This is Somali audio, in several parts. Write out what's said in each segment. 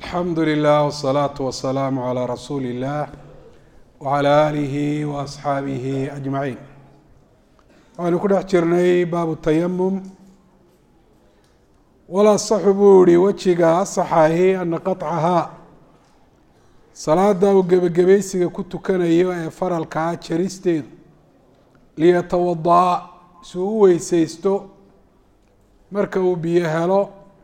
الحمد لله والصلاة والسلام على رسول الله وعلى آله وأصحaabihi أجمعين. waxaynu ku dhex jirnay baabu التayamum. walaصxu buu ihi wejiga asaxahi ana qaطcahaa salaada uu gebagabaysiga ku tukanayo ee faralkaa jaristeedu liyatawadaأ si uu u weyseysto marka uu biyo helo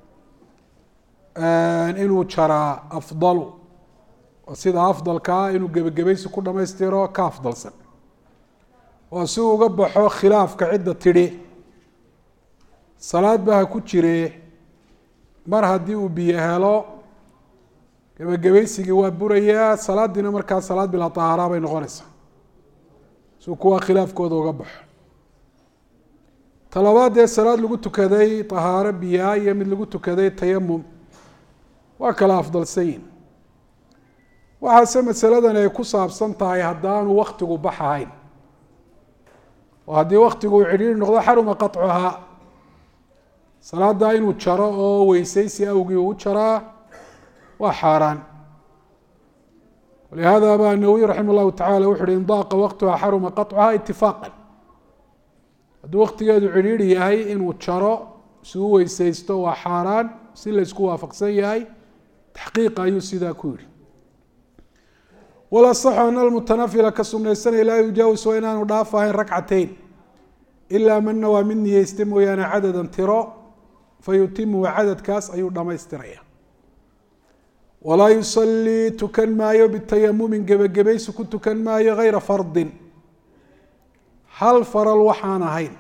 inuu jaraa afdalu oo sida afdalkaa inuu gebagabaysi ku dhamaystiro ka afdalsan oo si uu uga baxo khilaafka cidda tidhi salaad ba ha ku jire mar haddii uu biyo helo gebagabaysigii waa burayaa salaadiina markaa salaad bilaa طahaara bay noqonaysaa si uu kuwa khilaafkooda uga baxo. talabaad ee salaad lagu tukaday طahaaro biyaa iyo mid lagu tukaday tayamum waa kala afdalsan yihin. waxaase masaladan ay ku saabsan tahay haddaanu waktigu bax ahayn oo haddii waktigu uu cidhiiri noqdo xaruma qaطcuhaa salaada inuu jaro oo weyseysi awgii uu jaraa waa xaaraan. walihaada ba nawawi raxima الlahu tacala wuxu uhi in daaqa waqtuha xaruma qaطcuhaa itifaaqا hadduu waktigeedu cidhiiri yahay inuu jaro si u weyseysto waa xaaraan si la isku waafaqsan yahay taxqiiqa ayuu sidaa ku yihi. walaصxu ana almutanafila ka sunaysanaya laa yujaawis waa inaanu dhaaf ahayn ragcateyn ilaa mana waa mid niyeysta mooyaane cadadan tiro fayutimu cadadkaas ayuu dhamaystiraya. walaa yusalii tukan maayo bitayamumin gebagabaysi ku tukan maayo gayra fardin hal faral waxaan ahayn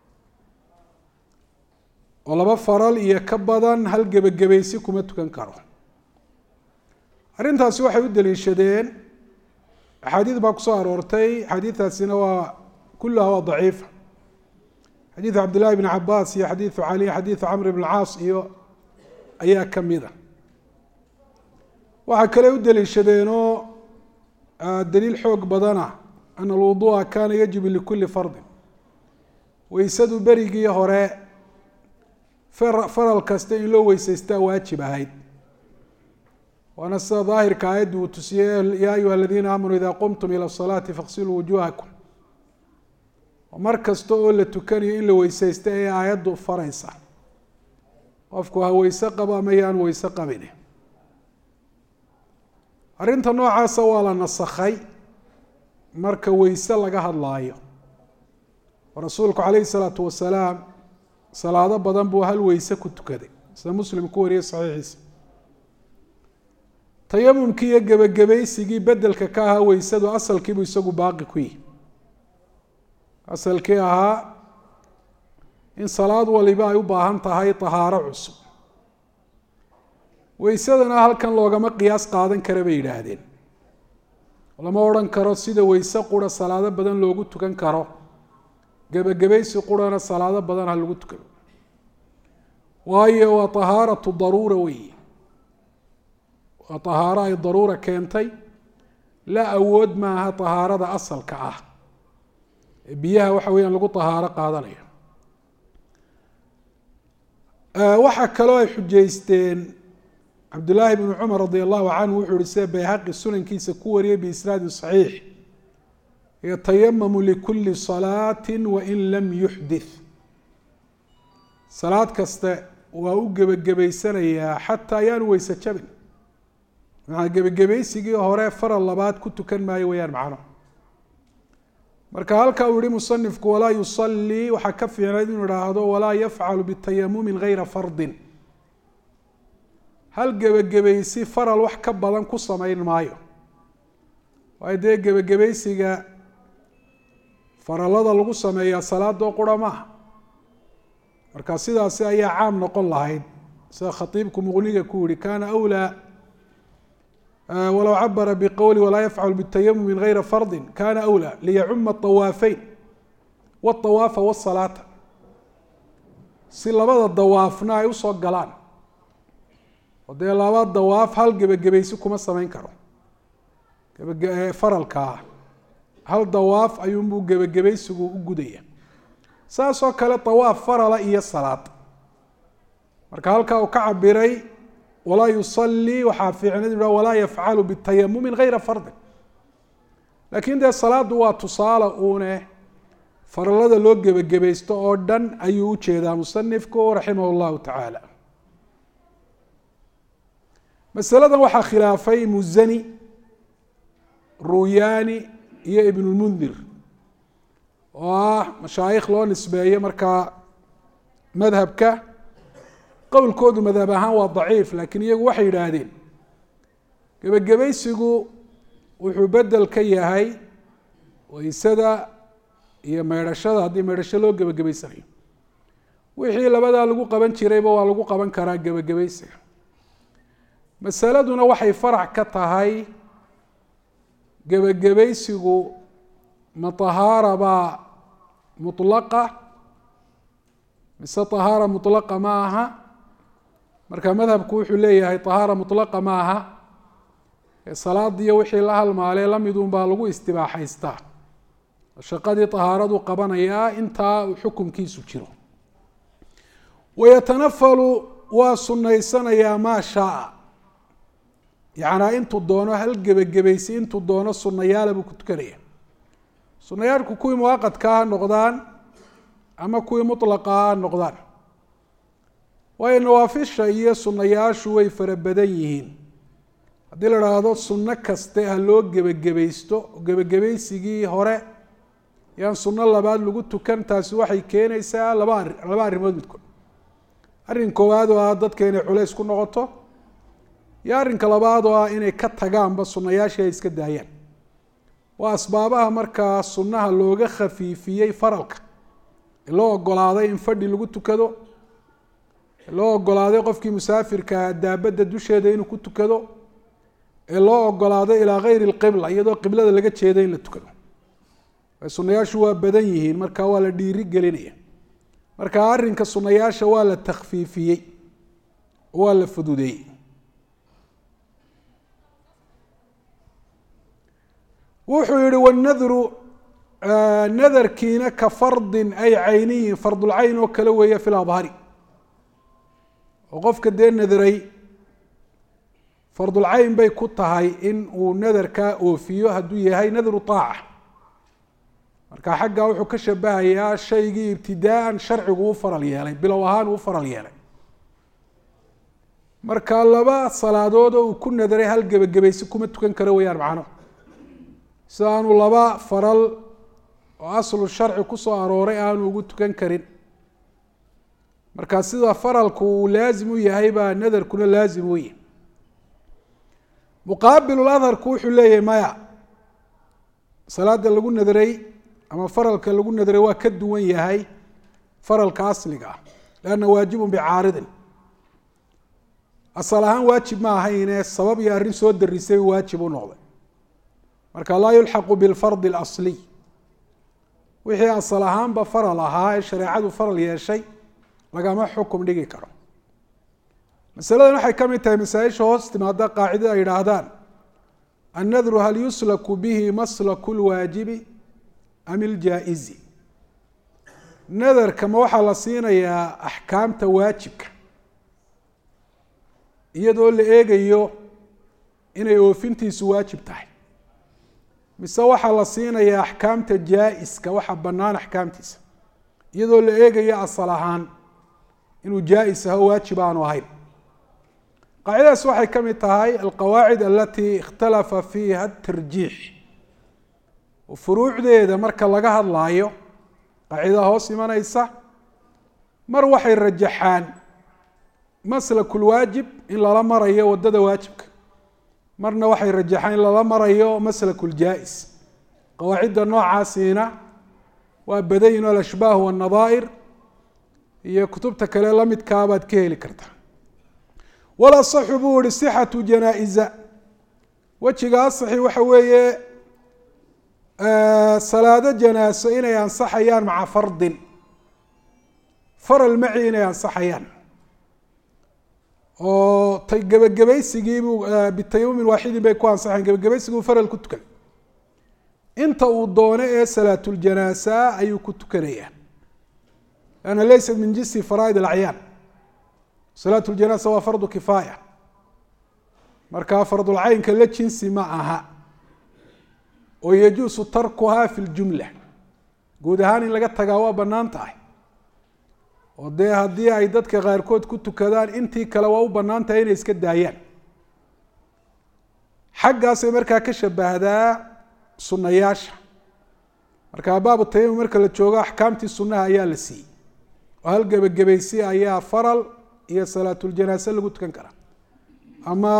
oo laba faral iyo ka badan hal gebagabaysi kuma tukan karo. arrintaasi waxay u daliishadeen axaadiid baa kusoo aroortay axaadiidaasina waa kulaha waa daciifa. xadiidu cabdillahi bn cabaas iyo xadiidu cali xadiidu camr bn caas iyo ayaa kamida. waxaa kale u daliishadeenoo daliil xoog badana ana alwuduءa kana yajibu likuli fardin weysadu berigii hore faral kasta in loo weyseystaa waajib ahayd waana sida daahirka aayaddu uu tusiyey yaa ayuha aladiina aamanuu ida qumtum ilى الصalaati faqsiluu wujuhakum. mar kasta oo la tukanayo in la weyseysta ee aayaddu faraysa qofku ha weyse qabo ama yaan weyse qabin. arrinta noocaasa waa la nasakhay marka weyse laga hadlaayo oo rasuulku calayhi الsalaatu wasalaam salaado badan buu hal weyse ku tukaday sida muslim ku wariyey saxiixiisa. tayamumkii iyo gebagabaysigii bedelka ka ahaa weysadu asalkiibuu isagu baaqi ku yihi. asalkii ahaa in salaad waliba ay u baahan tahay طahaaro cusub. weysadana halkan loogama qiyaas qaadan kara bay yidhaahdeen. lama odhan karo sida weyse qura salaado badan loogu tukan karo gebagabaysi qurana salaado badan ha lagu tukano waayo waa طahaaratu daruura weyi. waa طahaaro ay daruura keentay la awood maaha طahaarada asalka ah ee biyaha waxa weyaan lagu طahaaro qaadanayo. waxaa kaloo ay xujeysteen cabdالlahi bn cumar radi allahu canhu wuxuu yihi sida bayhaqi sunankiisa ku wariyey biisnaadi صaxiix yatayamamu likuli salaati wain lam yuxdith. salaad kaste waa u gebagabaysanayaa xataa ayaanu weyse jabin. maxaa gebagabaysigii hore faral labaad ku tukan maayo weyaan macno. marka halka uu yihi musanifku walaa yusalii waxaa ka fiicnayd inuu ihaahdo walaa yafcalu bitayamumin gayra fardin hal gebagabaysi faral wax ka badan ku samayn maayo. waayo dee gebagabaysiga faralada lagu sameeyaa salaadoo qura maaha. marka sidaasi ayaa caam noqon lahayd sida khatiibku muqniga ku yihi kana awlaa walow cabara bqowli walaa yafcalu bاtayamumi gayra fardi kana awlaa liyacuma طawaafeyn wالطawaafa wالsalaata si labada dawaafna ay usoo galaan oo dee laba dawaaf hal gebagabaysi kuma samayn karo. faralkaa hal dawaaf ayuunbuu gebagabaysigu u gudaya. saas oo kale طawaaf farala iyo salaad marka halkaa uu ka cabiray walaa yusalii waxaa fiicnad walaa yafcalu bitayamumi gayra fardin. laakiin dee salaadu waa tusaale uune faralada loo gebagabaysto oo dhan ayuu ujeedaa musanifku raximah llahu tacaala. masaladan waxaa khilaafay muzani, ruyaani iyo ibnulmundir oo ah mashaayikh loo nisbeeyo markaa madhabka. qowlkoodu madhab ahaan waa daciif, laakiin iyagu waxay yidhaahdeen gebagabaysigu wuxuu bedel ka yahay waysada iyo meydhashada haddii meydhasho loo gebagabaysanayo. wixii labadaa lagu qaban jirayba waa lagu qaban karaa gebagabaysiga. masaladuna waxay farac ka tahay gebagabaysigu ma tahaara baa mutlaqa mise tahaara mutlaqa ma aha. marka madhabku wuxuu leeyahay tahaara mutlaqa ma aha, salaadiyo wixii la halmaalee lamidun baa lagu istibaaxaystaa. shaqadii tahaaradu qabanayaa intaa uu xukunkiisu jiro. wayatanafalu waa sunaysanayaa maa shaaa, yacnaa intuu doono hal gebagabaysi intuu doono sunayaala buu ku tukanaya. sunayaalku kuwii muwaqadka ha noqdaan ama kuwii mutlaqa ha noqdaan. waayo nawaafisha iyo sunayaashu way fara badan yihiin. haddii la idhaahdo sunno kaste ha loo gebagabaysto, gebagabaysigii hore yaan sunno labaad lagu tukan, taasi waxay keenaysaa laba arrimood midkood. arrin koowaad oo ah dadka inay culays ku noqoto, iyo arrinka labaad oo ah inay ka tagaanba sunayaashii ay iska daayaan. waa asbaabaha markaa sunnaha looga khafiifiyey faralka, ee loo ogolaaday in fadhi lagu tukado, ee loo ogolaaday qofkii musaafirka daabadda dusheeda inuu ku tukado, ee loo ogolaaday ilaa gayri lqibla iyadoo qiblada laga jeeda in la tukado. sunayaashu waa badan yihiin, marka waa la dhiiri gelinaya. marka arrinka sunayaasha waa la takhfiifiyey, waa la fududeeyey. wuxuu yihi wanadru nadarkiina ka fardin ay cayniyin, fardulcayn oo kale weeye fi ladhari. oo qofka dee nadray fardulcayn bay ku tahay in uu nadarkaa oofiyo hadduu yahay nadru taaca. marka xaggaa wuxuu ka shabahayaa shaygii ibtidaaan sharcigu u faral yeelay, bilow ahaan uu faral yeelay. marka laba salaadood oo uu ku nadray hal gebagabaysi kuma tukan karo weyaan macno. sida aanu laba faral oo aslu sharci kusoo arooray aanu ugu tukan karin. marka sida faralku uu laazim u yahay baa nadarkuna laazim u yahay. muqaabiluladharku wuxuu leeyahay maya, salaada lagu nadray ama faralka lagu nadray waa ka duwan yahay faralka asliga ah, lanna waajibun bicaaridin. asal ahaan waajib ma ahayne sabab iyo arrin soo darisay waajib u noqday. marka laa yulxaqu bilfardi اlasliy, wixii asal ahaanba faral ahaa ee shareecadu faral yeeshay lagama xukum dhigi karo. masaladan waxay ka mid tahay masaaisha hoos timaada qaacidada ay yidhaahdaan annadru hal yuslaku bihi maslaku lwaajibi am iljaa-izi. nadarka ma waxaa la siinayaa axkaamta waajibka iyadoo la eegayo inay oofintiisu waajib tahay, mise waxaa la siinayaa axkaamta jaa-iska, waxa bannaan axkaamtiisa iyadoo la eegayo asal ahaan inuu jaa-is aho waajib aanu ahayn. qaacidadaas waxay ka mid tahay alqawaacid alati ikhtalafa fiiha atarjiix. furuucdeeda marka laga hadlaayo qaacidada hoos imanaysa, mar waxay rajaxaan maslakulwaajib in lala marayo wadada waajibka, marna waxay rajaxaan in lala marayo maslakuljaa-is. qawaacidda noocaasiina waa badayin alashbaah wannadaa'ir iyo kutubta kale lamidkaa baad ka heli kartaa. walasaxu buu ihi sixatu janaa-iza, wejiga asaxi waxa weeye salaado janaaso inay ansaxayaan maca fardin, faral maci inay ansaxayaan. oo gebagabaysigiibuu bitaymumin waaxidin bay ku ansaxayan, gebagabaysiguu faral ku tukan. inta uu doono ee salaatuljanaasa ayuu ku tukanayaa, lanna laysat min jinsi faraaid alacyaan. salaat ljanaasa waa fardu kifaaya, markaa fardulcaynka la jinsi ma aha oo yajuusu tarkuhaa fi ljumla guud ahaan in laga tagaa waa bannaan tahay oo dee haddii ay dadka qaarkood ku tukadaan intii kale waa u bannaan tahay inay iska daayaan xaggaasay markaa ka shabahdaa sunnayaasha markaa baabu tayamum marka la joogo axkaamtii sunnaha ayaa la siiyey oo hal gebagabaysi ayaa faral iyo salaatuljanaase lagu tukan karaa ama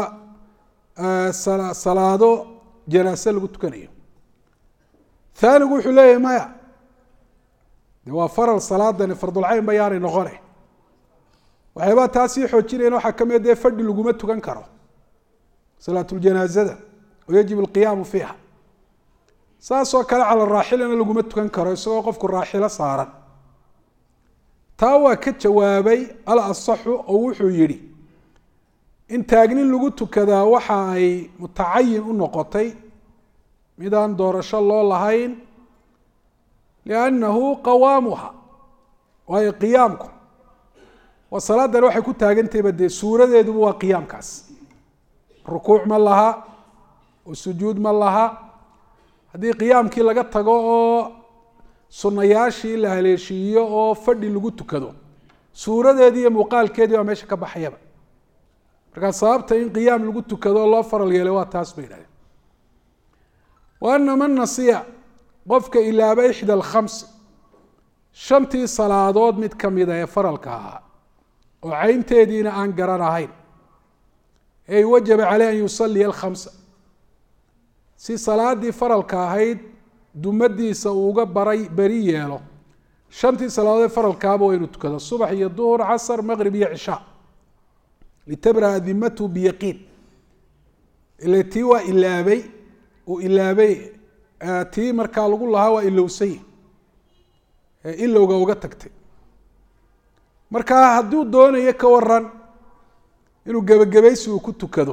salaado janaase lagu tukanayo haanigu wuxuu leeyahay maya de waa faral salaadani fardulcayn ba yaanay noqone waxyaabaa taa sii xoojinayan waxaa ka mid dee fadhi laguma tukan karo salaatuljanaazada oo yajib alqiyaamu fiiha saasoo kale cala raaxilana laguma tukan karo isagoo qofku raaxilo saaran taa waa ka jawaabay al asaxu oo wuxuu yidhi in taagnin lagu tukadaa waxa ay mutacayin u noqotay midaan doorasho loo lahayn liannahu qawaamuha waayo qiyaamku waa salaadan waxay ku taagantahayba dee suuradeeduba waa qiyaamkaas rukuuc ma laha oo sujuud ma laha haddii qiyaamkii laga tago oo sunnayaashii la haleeshiiyo oo fadhi lagu tukado suuradeedii iyo muuqaalkeedii waa meesha ka baxayaba markaa sababta in qiyaam lagu tukado loo faral yeelay waa taas bay yidhahdeen wa ana man nasiya qofka ilaaba ixda alkhams shantii salaadood mid kamida ee faralka ahaa oo caynteediina aan garan ahayn ey wajaba caleyh an yusaliya alkhamsa si salaadii faralka ahayd dumadiisa uu uga beri yeelo shantii salaadood ee faralkaaba waa inuu tukado subax iyo duhur casr maqrib iyo cishaa litabraa dimatu biyaqiin ila tii waa ilaabay uu ilaabay tii markaa lagu lahaa waa ilowsay ilowga uga tagtay markaa hadduu doonayo ka waran inuu gebagabaysi uu ku tukado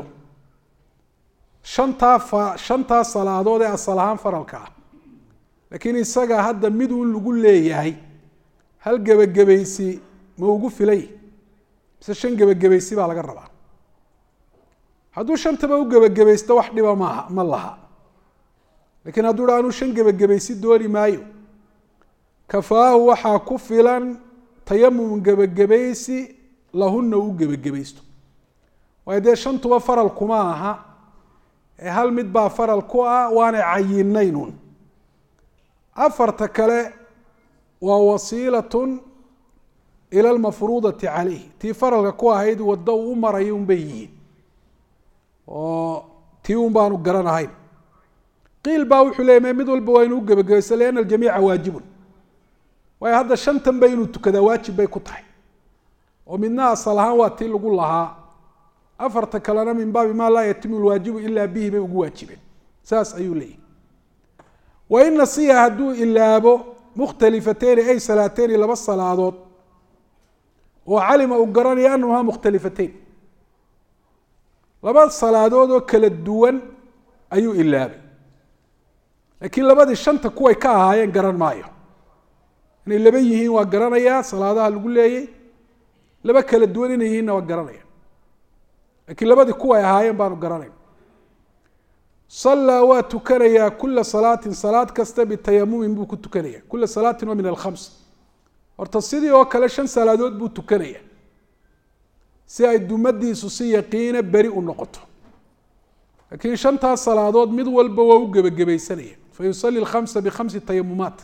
shantaa salaadood ee asal ahaan faralka ah laakiin isaga hadda mid uun lagu leeyahay hal gebagabaysi ma ugu filay mise shan gebagabaysi baa laga rabaa hadduu shantaba u gebagabaysto wax dhiba ma laha lakiin hadduu ha anuu shan gebagabaysi dooni maayo kafaahu waxaa ku filan tayamum gebagabaysi lahuna uu gebagabaysto waayo dee shantuba faral kuma aha ee hal mid baa faral ku ah waanay cayinaynun afarta kale waa wasiilatun ila almafruudati caleyh tii faralka ku ahayd waddo uu u marayo un bay yihiin oo tii un baanu garanahayn qiil baa wuxuu leeyay mid walba waa inuu gebagabaysto liana aljamiica waajibun waayo hadda shantan ba inuu tukadaa waajib bay ku tahay oo midna asal ahaan waa tii lagu lahaa afarta kalena min baabi maa laa yatimu lwaajibu ilaa bihi bay ugu waajibeen saas ayuu leeyahy wain nasiya hadduu ilaabo mukhtalifateyni ay salaateyni laba salaadood oo calima uu garanaya anahaa mukhtalifateyn laba salaadood oo kala duwan ayuu ilaabay laakiin labadii shanta kuway ka ahaayeen garan maayo inay laba yihiin waa garanayaa salaadaha lagu leeyay laba kala duwan inay yihiinna waa garanaya lakiin labadii kuway ahaayeen baanu garanayn sallaa waa tukanayaa kula salaatin salaad kasta bitayamumin buu ku tukanaya kula salaatin waa min alkhams horta sidii oo kale shan salaadood buu tukanaya si ay dumadiisu si yaqiina beri u noqoto laakiin shantaas salaadood mid walba waa u gebagabaysanaya fayusali lkhamsa bikhamsi tayamumaat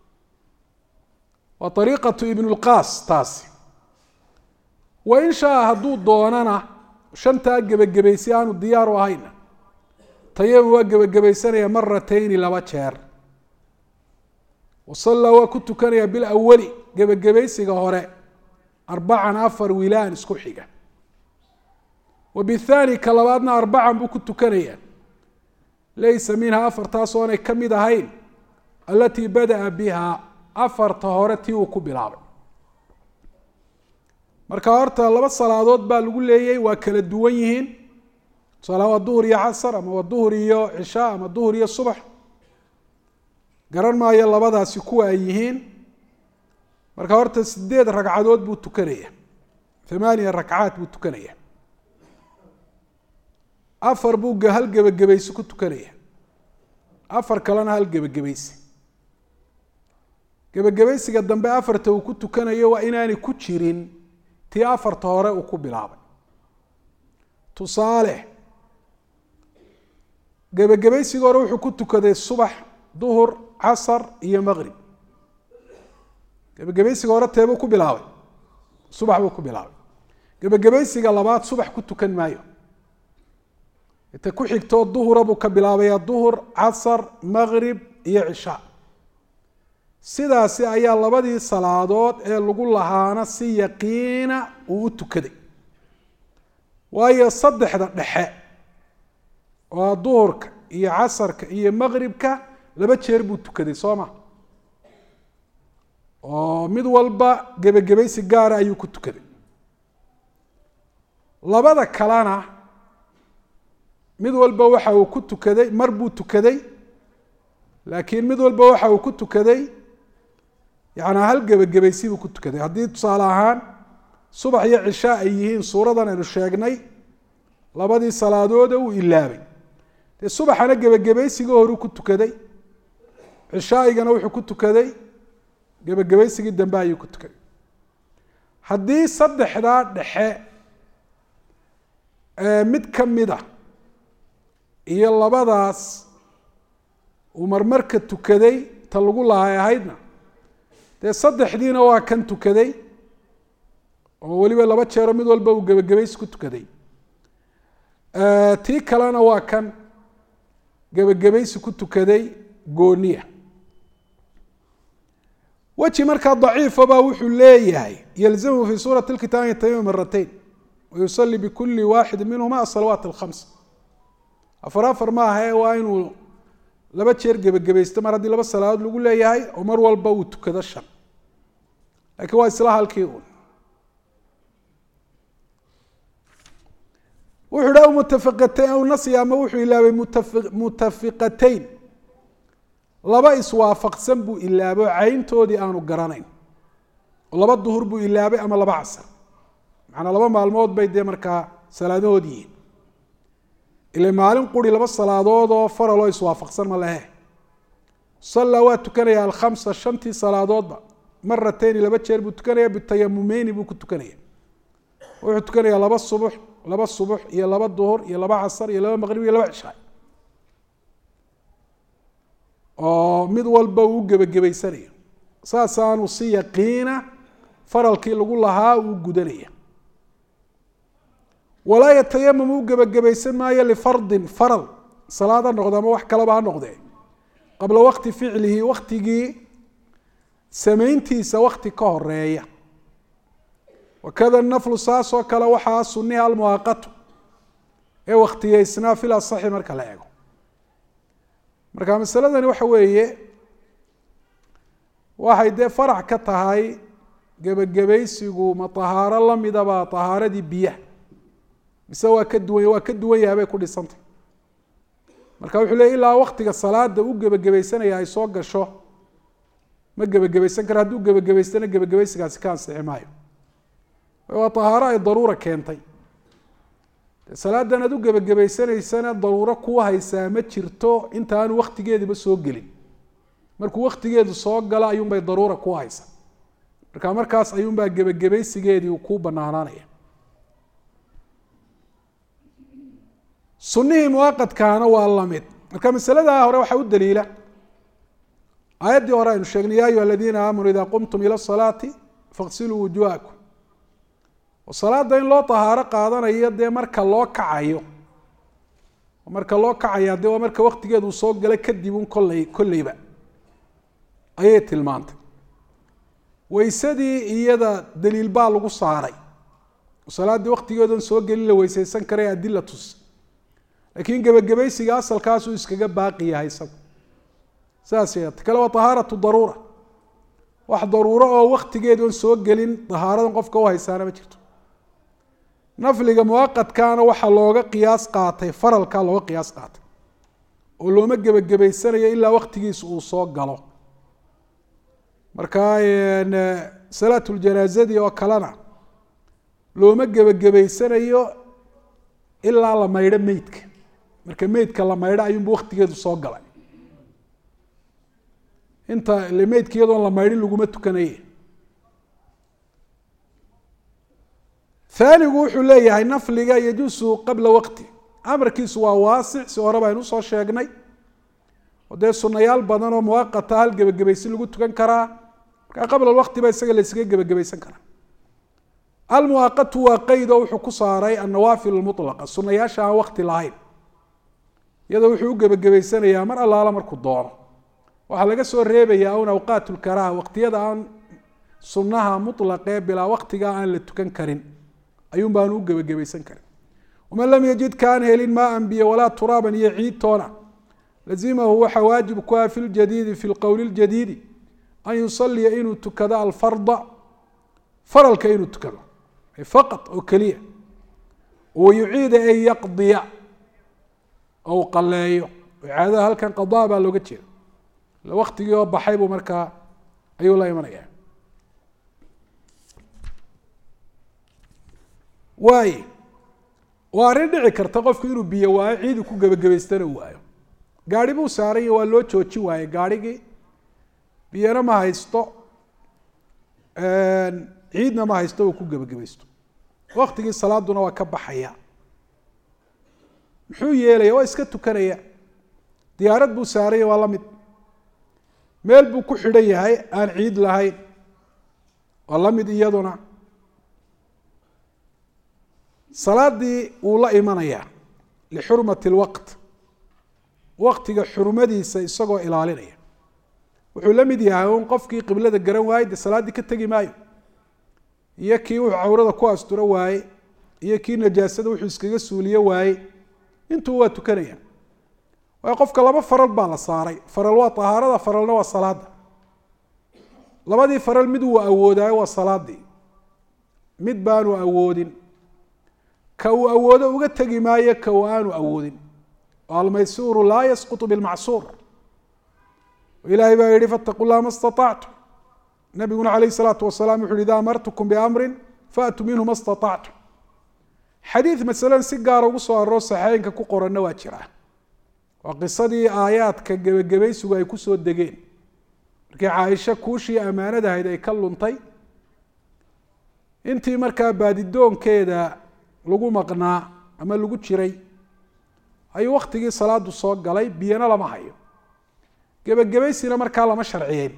waa ariiqatu ibn lqaas taasi wain shaa hadduu doonana shantaa gebagabaysi aanu diyaaru ahayna tayamum waa gebagabaysanaya maratayni laba jeer wasallaa waa ku tukanaya bilawali gebagabaysiga hore arbacan afar wilaan isku xiga wa bithaani ka labaadna arbacan buu ku tukanaya laysa minha afartaas oonay ka mid ahayn alatii bada'a biha afarta hore tii uu ku bilaabay marka horta laba salaadood baa lagu leeyay waa kala duwan yihiin tusaalahaan waa duhur iyo casar ama waa duhur iyo cishaa ama duhur iyo subax garan maayo labadaasi kuwa ay yihiin marka horta 8 ragcadood buu tukanaya 8 ragcaad buu tukanaya afar buu hal gebagabaysi ku tukanaya afar kalena hal gebagabaysi gebagabaysiga dambe afarta uu ku tukanayo waa inaanay ku jirin tii afarta hore uu ku bilaabay tusaale gebagabaysiga hore wuxuu ku tukaday subax duhur casar iyo maqrib gebagabaysiga hore teebuu ku bilaabay subax buu ku bilaabay gebagabaysiga labaad subax ku tukan maayo inta ku xigtoo duhura buu ka bilaabayaa duhur casar maqrib iyo cishaa sidaasi ayaa labadii salaadood ee lagu lahaana si yaqiina uu u tukaday waayo saddexda dhexe oo duhurka iyo casarka iyo maqribka laba jeer buu tukaday soo ma oo mid walba gebagabaysi gaara ayuu ku tukaday labada kalena mid walba waxa uu ku tukaday mar buu tukaday laakiin mid walba waxa uu ku tukaday yani hal gebagabaysi buu ku tukaday haddii tusaale ahaan subax iyo cishaa ay yihiin suuradan aynu sheegnay labadii salaadooda uu ilaabay dee subaxana gebagabaysigii horuu ku tukaday cishaaigana wuxuu ku tukaday gebagabaysigii dambe ayuu ku tukaday haddii saddexdaa dhexe mid ka mida iyo labadaas uu marmarka tukaday ta lagu lahay ahaydna dee saddexdiina waa kan tukaday oo weliba laba jeero mid walba uu gebagabaysi ku tukaday tii kalena waa kan gebagabaysi ku tukaday gooniya weji markaa daciifabaa wuxuu leeyahay yalzamu fi suurati lkitaab an yatamima maratayn wayusali bikuli waaxidi minhuma asalawaat alkhamsa afar maahae waa inuu laba jeer gebagabaysto mar haddii laba salaadood lagu leeyahay oo mar walba uu tukado shan laakiin waa isla halkii un wuxuu dha mutafiqatayn aw nasya ama wuxuu ilaabay mutafiqatayn laba iswaafaqsan buu ilaabo cayntoodii aanu garanayn oo laba duhur buu ilaabay ama laba casar macnaa laba maalmood bay dee markaa salaadood yihiin ila maalin quri laba salaadood oo faraloo iswaafaqsan ma lehe sallaa waa tukanaya alkhamsa shantii salaadoodba maratayni laba jeer buu tukanaya bitayamumeyni buu ku tukanaya wuxuu tukanayaa laba subax iyo laba duhur iyo laba casar iyo laba maqrib iyo laba cishaay oo mid walba uu gebagabaysanayo saasaanu si yaqiina faralkii lagu lahaa uu gudanaya walaa yatayamam uu gebagabaysan maayo lifardin faral salaad ha noqdo ama wax kalaba ha noqdee qabla waqti ficlihi waktigii samayntiisa wakti ka horeeya wakada naflu saasoo kale waxaa suniha almuwaaqatu ee waktiyeysnaa fil asaxi marka la eego marka masaladani waxa weeye waxay dee farac ka tahay gebagabaysigu ma tahaaro lamidaba tahaaradii biyaha mise waa ka duwan yahay bay ku dhisantay marka wuxuu leey ilaa waktiga salaada u gebagabaysanaya ay soo gasho ma gebagabaysan karo hadduu gebagabaystana gebagabaysigaasi ka ansixi maayo waa tahaaro ay daruura keentay salaadan aad u gebagabaysanaysana daruuro kuu haysaa ma jirto intaanu waktigeediba soo gelin markuu waktigeedu soo galo ayuunbay daruura kuu haysa markaas ayuunbaa gebagabaysigeedii kuu banaanaanaya sunihii muwaaqadkaana waa lamid marka masaladaa hore waxaa u daliila aayaddii hore aynu sheegnay ya ayuha aladiina aamanuu ida qumtum ila salaati faqsiluu wujuhakum oo salaada in loo tahaaro qaadanayo dee marka loo kacayo dee waa marka waktigeedu soo gala kadib un kolleyba ayay tilmaantay weysadii iyada daliil baa lagu saaray salaaddii waktigeedan soo gelin la weyseysan karay adila tus laakiin gebagabaysiga asalkaasuu iskaga baaqi yahay isagu saas ta kale waa tahaaratu daruura wax daruuro oo waktigeedan soo gelin tahaaradan qofka u haysaana ma jirto nafliga muwaqadkaana waxaa looga qiyaas qaatay faralkaa looga qiyaas qaatay oo looma gebagabaysanayo ilaa waktigiisa uu soo galo marka salaatuljanaasadii oo kalena looma gebagabaysanayo ilaa la maydho meydka marka meydka la maydho ayuunbu waktigeedu soo galay. inta meydka iyadoon la maydhin laguma tukanaye. haanigu wuxuu leeyahay nafliga yajuusu qabla waqti, amarkiisu waa waasic, si hore baynu usoo sheegnay, oo dee sunayaal badan oo muwaqata hal gebagabaysi lagu tukan karaa, markaa qabla waqti ba isaga la yskaga gebagabaysan karaa. almuwaqatu waa qeyd oo wuxuu ku saaray annawaafil mutlaqa, sunayaasha aan waqti lahayn, iyadoo wuxuu u gebagabaysanayaa mar allaala markuu doono. waxaa laga soo reebayaa un awqaat lkaraha, waqtiyada aan sunaha mutlaqee bilaa waqtiga aan la tukan karin ayuun baanu u gebagabaysan karin. waman lam yajid kaan helin maaan biyo walaa turaaban iyo ciid toona, lazimahu waxaa waajib ku ah fi ljadiidi fi lqowli ljadiidi an yusaliya inuu tukado alfarda, faralka inuu tukado faqad oo keliya, wayuciida an yaqdiya ou qaleeyo. icaadada halkan qadaa baa looga jeeda, waktigii oo baxay buu markaa ayuu la imanaya. waaye waa arrin dhici karta qofku inuu biyo waayo, ciidu ku gebagabaystana waayo. gaari buu saaranya, waa loo joojin waaye gaarhigii, biyana ma haysto, ciidna ma haysto uu ku gebagabaysto, waktigii salaaduna waa ka baxaya. muxuu yeelaya? waa iska tukanaya. diyaarad buu saaranya, waa la mid. meel buu ku xidhan yahay aan ciid lahayn, waa la mid iyaduna. salaadii wuu la imanayaa lixurmati lwaqt, waqtiga xurmadiisa isagoo ilaalinaya. wuxuu la mid yahay un qofkii qiblada garan waayey, dee salaaddii ka tegi maayo, iyo kii wuxuu cawrada ku asturo waaye, iyo kii najaasada wuxuu iskaga suuliye waaye, intuu waa tukanaya. waayo qofka laba faral baa la saaray, faral waa tahaarada, faralna waa salaada. labadii faral mid uu awoodaayo waa salaadii, mid baanu awoodin. ka uu awoodo uga tegi maayo ka uu aanu awoodin. almaysuuru laa yasqutu bilmacsuur. ilaahay baa yihi fattaquu llaha ma staطactum. nabiguna calayh salaatu wasalaam wuxu uhi ida amartukum biamrin faatuu minhu ma staطactum. xadiid masalan si gaara ugu soo aroo saxeynka ku qoranna waa jiraa. waa qisadii aayaadka gebagabaysigu ay ku soo degeen, markii caaisha kuushii ammaanadahayd ay ka luntay, intii markaa baadidoonkeeda lagu maqnaa ama lagu jiray, ayuu waktigii salaadu soo galay, biyana lama hayo, gebagabaysina markaa lama sharciyeyn.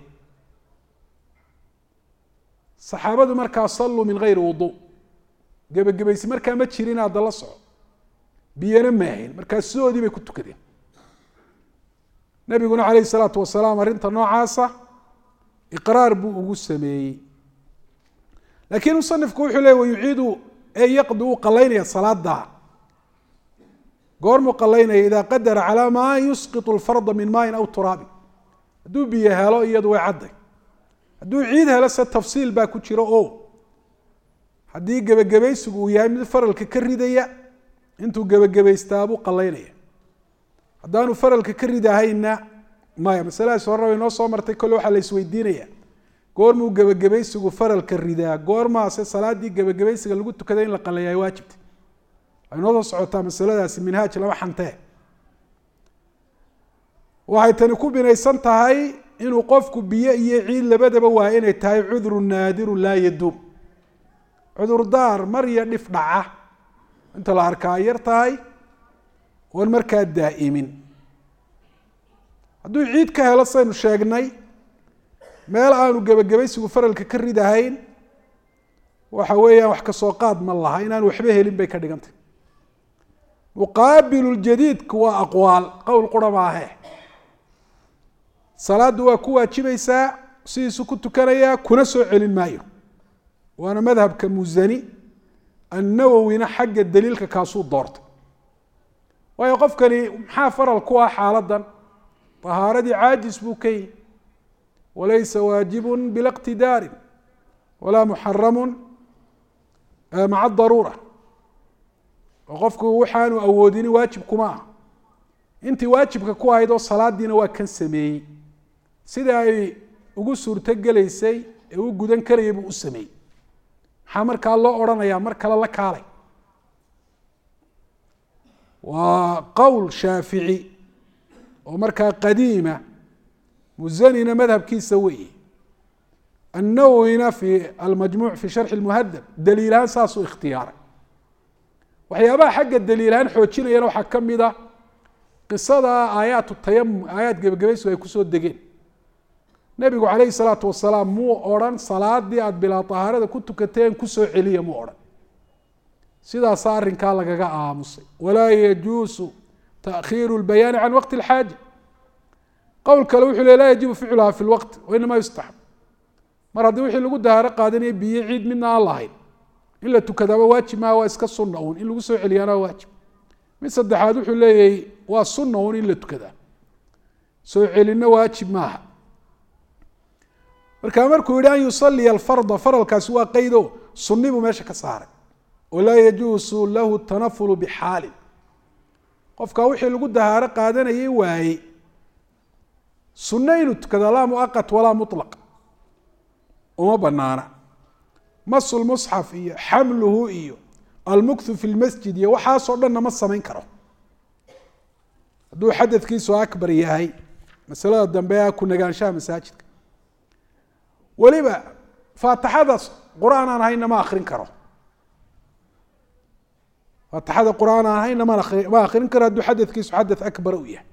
saxaabadu markaa salluu min gayri wuduu, gebagabaysi markaa ma jirin, hadda la soco, biyana ma ahayn, markaa sidoodii bay ku tukadeen. nabiguna calayhi salaatu wasalaam arrinta noocaasa iqraar buu ugu sameeyey. laakiin musanifku wuxuu leey wayuciidu ee yaqdi uu qalaynaya salaada. goormuu qalaynaya? idaa qadara calaa maa yusqitu lfarda min maayin aw turaabin. hadduu biyo helo iyadu way cadday, hadduu ciid helo se tafsiil baa ku jiro oo haddii gebagabaysigu uu yahay mid faralka ka ridaya, intuu gebagabaystaabuu qalaynaya. haddaanu faralka ka ridahayna maya. masaladaas horena way noo soo martay, kolle waxaa la isweydiinaya goormuu gebagabaysigu faralka ridaa, goormaase salaadii gebagabaysiga lagu tukaday in la qaleeya ay waajibta. way noo soo socotaa masaladaasi minhaaj laba xantee. waxay tani ku binaysan tahay inuu qofku biyo iyo ciid labadaba waayo inay tahay cudru naadiru laa yaduum, cudurdaar mar iyo dhif dhaca, inta la arkaa ay yar tahay, oon markaa daa'imin. hadduu ciid ka helo saynu sheegnay, meel aanu gebagabaysigu faralka ka ridahayn, waxa weeyaan wax kasoo qaad ma laha, inaanu waxba helin bay ka dhigantay. muqaabilu ljadiidku waa aqwaal, qowl qura maahe. salaaddu waa ku waajibaysaa, sidiisu ku tukanayaa, kuna soo celin maayo. waana madhabka musani, annawowina xagga daliilka kaasuu doortay. waayo qofkani maxaa faral ku ah xaaladan? طahaaradii caajis buu ka yihi, walaysa waajibu bila اqtidaarin walaa muxaramu maca daruura. oo qofku waxaanu awoodini waajib kuma ah. intii waajibka ku ahayd oo salaadiina waa kan sameeyey, sida ay ugu suurto gelaysay ee u gudan karayay buu u sameeyey. maxaa markaa loo odhanayaa mar kale la kaalay? waa qowl shaafici oo markaa qadiima muzanina madhabkiisa weeye النawwina fi almajmuuc fi sharxi اlmuhadab daliilahaan saasuu ikhtiyaaray waxyaabaha xagga daliilahaan xoojinayana waxaa ka mid a qisada aayaat tayamum aayaad gebagabaysu ay kusoo degeen nebigu calayhi salaatu wasalaam muu odhan salaadii aada bilaa tahaarada ku tukateen kusoo celiya muu odhan sidaasaa arrinkaa lagaga aamusay walaa yajuusu taakhiiru lbayaani can waqti اlxaaja qowl kale wuxuu le laa yajibu ficluha fi lwaqti wainama yustaxab mar haddii wixii lagu dahaaro qaadanaya biyo ciid midna aan lahayn in la tukadaaba waajib maaha waa iska sunna uun in lagu soo celiyaana waa waajib mid saddexaad wuxuu leeyahay waa sunna uun in la tukadaa soo celinna waajib maaha markaa markuu yihi an yusaliya alfarda faralkaasi waa qaydo sunni buu meesha ka saaray walaa yajuusu lahu tanafulu bixaalin qofkaa wixii lagu dahaaro qaadanayay waayey sunno inuu tukada laa muaqat walaa muطlaq uma banaana masu lmusxaf iyo xamluhu iyo almukthu fi lmasjid iyo waxaasoo dhanna ma samayn karo hadduu xadadkiisu akbar yahay masalada dambe a ku nagaanshaha masaajidka weliba faatixada qur-aan aan hayna ma akrin karo faatixada qur-aan aan hayna ma akrin karo hadduu xadadkiisu xadad akbar u yahay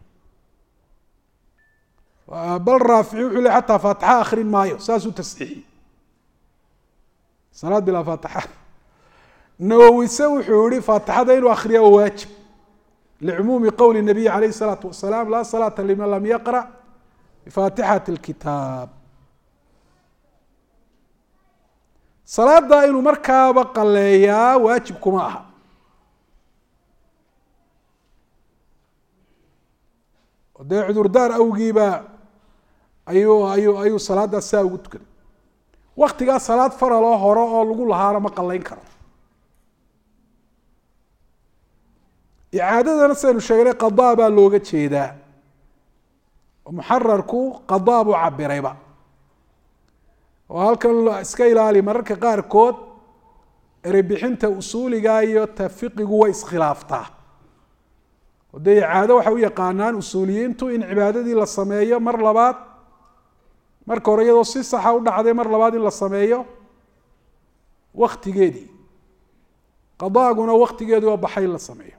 bal raafici wuxuu le xataa faatixa akrin maayo saasuu tasxiixi salaad bilaa faatixa nawowise wuxuu yihi faatixada inuu akriya waa waajib licumuumi qowli nabiyi calayhi الsalaatu wasalaam laa salaata liman lam yaqra bifaatixati اlkitaab salaada inuu markaaba qaleeyaa waajib kuma aha dee cudurdaar awgiiba ayuu salaadaas saa ugu tukaday waktigaa salaad faraloo hore oo lagu lahaana ma qalayn karo icaadadana sidaynu sheegnay qadaa baa looga jeedaa oo muxararku qadaa buu cabirayba oo halkan iska ilaali mararka qaarkood erebixinta usuuliga iyo tafiqigu way iskhilaaftaa oo dee icaado waxay u yaqaanaan usuuliyiintu in cibaadadii la sameeyo mar labaad marka hore iyadoo si saxa u dhacday mar labaad in la sameeyo waktigeedii qadaaguna waktigeedii waa baxay in la sameeyo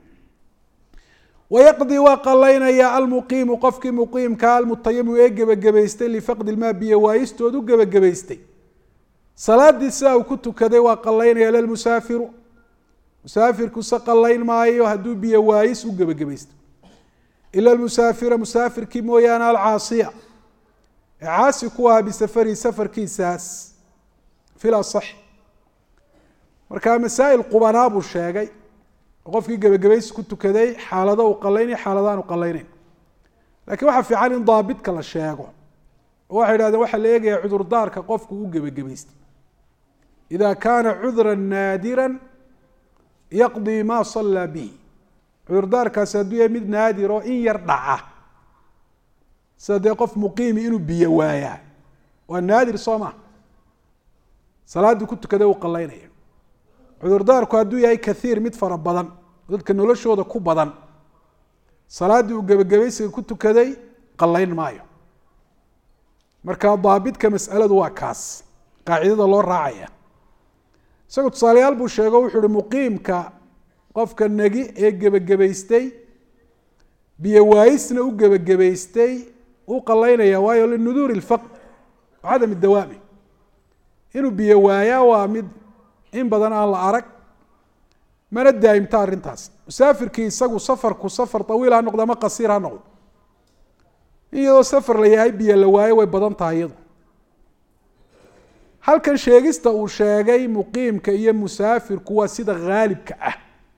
wayaqdii waa qalaynaya almuqiimu qofkii muqiimka almutayamu ee gebagabaystay lifaqdi lmaa biyo waayistood u gebagabaystay salaadii sidaa uu ku tukaday waa qalaynaya lalmusaafiru musaafirku se qalayn maayo hadduu biyo waayis u gebagabaysto ila almusaafira musaafirkii mooyaane alcaasiya ee caasi ku aha bisafari safarkiisaas fil asaxi markaa masaa'il qubanaa buu sheegay qofkii gebagabaysi ku tukaday xaalado uu qalaynay xaaladaan u qalaynayn lakiin waxaa fiican in daabidka la sheego oo waxay idhahdeen waxaa la eegaya cudurdaarka qofku u gebagabaystay ida kaana cudra naadira yaqdii ma sallaa bihi cudurdaarkaasi hadduu yahay mid naadir oo in yar dhaca sida dee qof muqiimi inuu biyo waayaa waa naadir soo maa salaaddii ku tukaday uu qalaynaya cudurdaarku hadduu yahay kaiir mid fara badan dadka noloshooda ku badan salaaddii uu gebagabaysiga ku tukaday qalayn maayo marka daabidka mas'aladu waa kaas qaacidada loo raacaya isagoo tusaalayaal buu sheego wuxuu uhi muqiimka qofka negi ee gebagabaystay biyo waayisna u gebagabaystay u qalaynaya waayo linuduuri ilfaqd cadam dawaami inuu biyo waayaa waa mid in badan aan la arag mana daa'imta arrintaas musaafirkii isagu safarku safar tawiil ha noqdo ama qasiir ha noqdo iyadoo safar la yahay biyo la waayo way badan tahay iyadu halkan sheegista uu sheegay muqiimka iyo musaafirku waa sida haalibka ah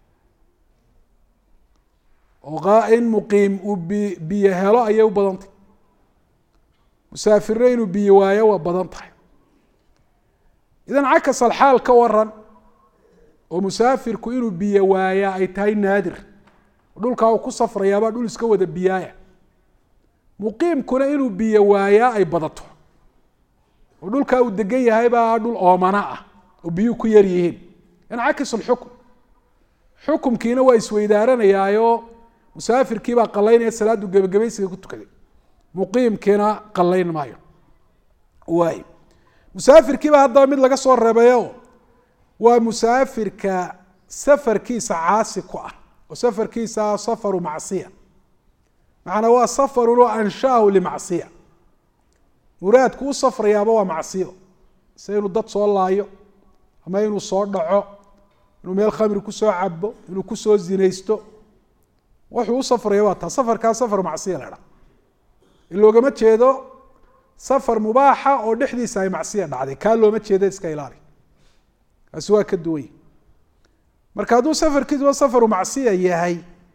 oo in muqiim uu biyo helo ayay u badan tahay musaafirna inuu biyo waayo waa badan tahay idan cakas alxaal ka waran oo musaafirku inuu biyo waayaa ay tahay naadir dhulkaa uu ku safrayaabaa dhul iska wada biyaaya muqiimkuna inuu biyo waayaa ay badato oo dhulkaa uu degan yahay baa dhul oomana ah oo biyuu ku yar yihiin incakis alxukm xukumkiina waa isweydaaranayaayo musaafirkii baa qalaynaya salaadu gebagabaysiga ku tukaday muqiimkiina qalayn maayo waay musaafirkii baa haddaba mid laga soo reebayo waa musaafirka safarkiisa caasi ku ah oo safarkiisa safaru macsiya macnaa waa safarun oo anshaahu limacsiya muraadku u safrayaaba waa macsiyo se inuu dad soo laayo ama inuu soo dhaco inuu meel khamri kusoo cabo inuu kusoo zinaysto wuxuu u safraya waa taa safarkaa safar macsiya la dhaa iloogama jeedo safar mubaaxa oo dhexdiisa ay macsiya dhacday kaa looma jeeda iska ilaali kaasi waa ka duwany marka hadduu safarkiisuba safaru macsiya yahay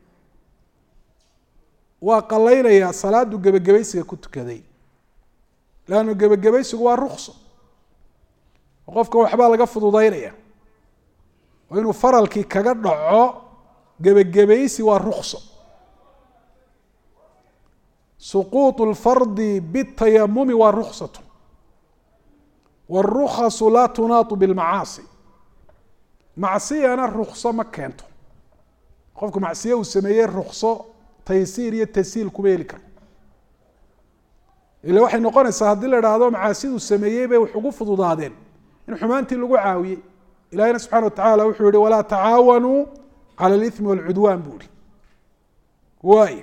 waa qalaynayaa salaadu gebagabaysiga ku tukaday leanno gebagabaysigu waa rukso oo qofka waxbaa laga fududaynaya oo inuu faralkii kaga dhaco gebagabaysi waa rukso suquuط اlfardi bالtayamumi waa ruksaة wالrukasu laa tunaatu biاlmacaasi macsiyana rukso ma keento qofku macsiye uu sameeyey rukso taysiir iyo tashiil kuma heli karo ila waxay noqonaysaa haddii la idhaahdo macaasiduu sameeyey bay wax ugu fududaadeen in xumaantii lagu caawiyey ilahina subxana watacala wuxuu yihi walaa tacaawanuu cala اlإثmi wاlcudwaan buu ihi waay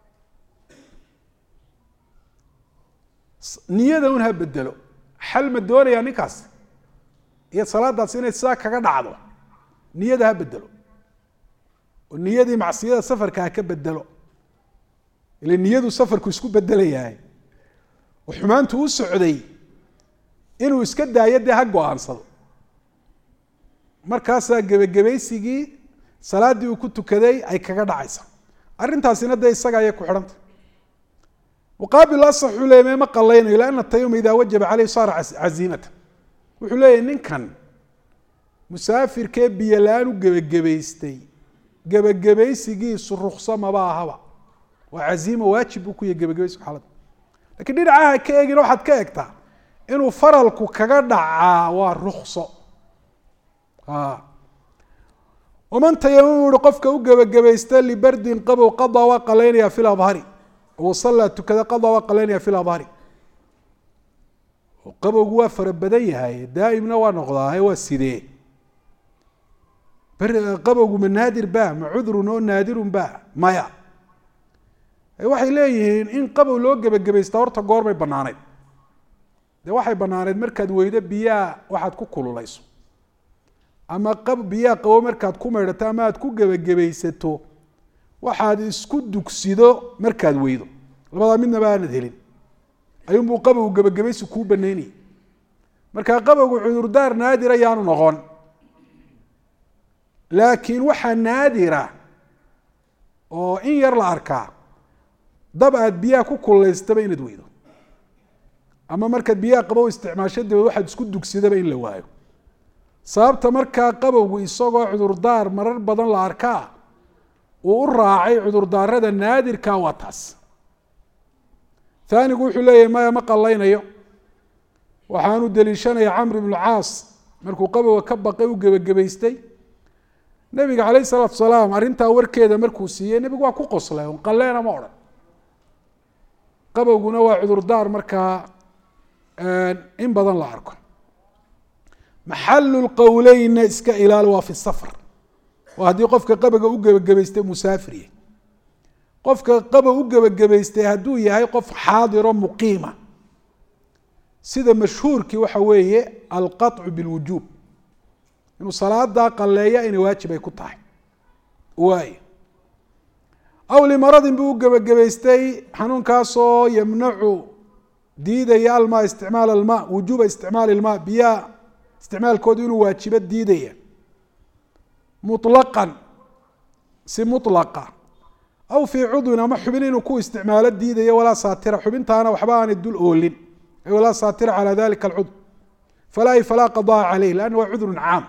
niyada un ha bedelo xal ma doonayaa ninkaas iyo salaadaas inay sidaa kaga dhacdo niyada ha bedelo oo niyadii macsiyada safarka ha ka bedelo ila niyadu safarku isku bedelayahay oo xumaantu u socday inuu iska daayo dee ha go-aansado markaasaa gebagabaysigii salaaddii uu ku tukaday ay kaga dhacaysa arrintaasina dee isaga ayay ku xidhanta muqaabil asaxuu leeyay ma qalaynayo lianna tayamuma idaa wajaba caleyhi saara caziimata wuxuu leeyahy ninkan musaafirkee biyo la-aan u gebagabaystay gebagabaysigiisu rukso maba ahaba waa caziima waajib buu ku yahay gebagabaysigu xaaladda lakiin dhinacaha ka eegina waxaad ka egtaa inuu faralku kaga dhacaa waa rukso waman tayamum uhi qofka u gebagabaysta libardin qabow qadaa waa qalaynaya fi labhari wasallaa tukada qadaa waa qalaynaya fi labhari qabowgu waa fara badan yahay daa'imna waa noqdaa waa sidee qabowgu ma naadir ba ma cudrun oo naadirun ba maya waxay leeyihiin in qabow loo gebagabaysta horta goorbay banaaneyd dee waxay banaaneyd markaad weydo biyaa waxaad ku kululayso ama biyaa qabo markaad ku maydhato ama aad ku gebagabaysato waxaad isku dugsido markaad weydo labadaa midnaba aanad helin ayuunbuu qabowgu gebagabaysi kuu banaynayay markaa qabowgu cudurdaar naadira yaanu noqon laakiin waxaa naadira oo in yar la arkaa dab aad biyaha ku kululeystaba inaad weydo ama markaad biyaha qabow isticmaasho dabeed waxaad isku dugsidaba in la waayo sababta markaa qabowgu isagoo cudurdaar marar badan la arkaa uu u raacay cudurdaarada naadirka waa taas aanigu wuxuu leeyahay maya ma qalaynayo waxaanu daliishanaya camr ibn caas markuu qabowga ka baqay u gebagabaystay nebiga calayh salaatu salaam arrintaa warkeeda markuu siiyey nebigu waa ku qoslay on qaleena ma odhan qabowguna waa cudurdaar markaa in badan la arko maxalu lqowleynna iska ilaali waa fi safar waa haddii qofka qabowga u gebagabaystay musaafiriye qofka qabow u gebagabaystay hadduu yahay qof xaadiro muqiima sida mashhuurkii waxa weeye alqaطcu bilwujuub inuu salaadaa qaleeya inay waajib ay ku tahay waay aw limaradin buu u gebagabaystay xanuunkaasoo yamnacu diidaya almaa isticmaal almaa wujuuba isticmaal ilmaa biyaha isticmaalkoodu inuu waajibo diidaya muطlaqan si muطlaqa aw fii cudwin ama xubin inuu ku isticmaalo diidaya walaa saatira xubintaana waxba aanay dul oolin ay walaa saatira calى dalika alcudw falaa qadaa caleyh lanna waa cudrun caam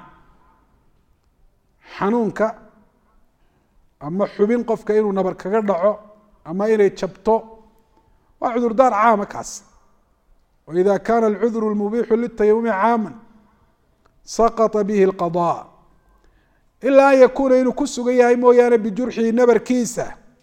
xanuunka ama xubin qofka inuu nabar kaga dhaco ama inay jabto waa cudurdaar caama kaas waida kana alcudru lmubiixu litayamumi caama saqطa bihi اlqaضاء ilaa an yakuuna inuu ku sugan yahay mooyaane bijurxihi nabarkiisa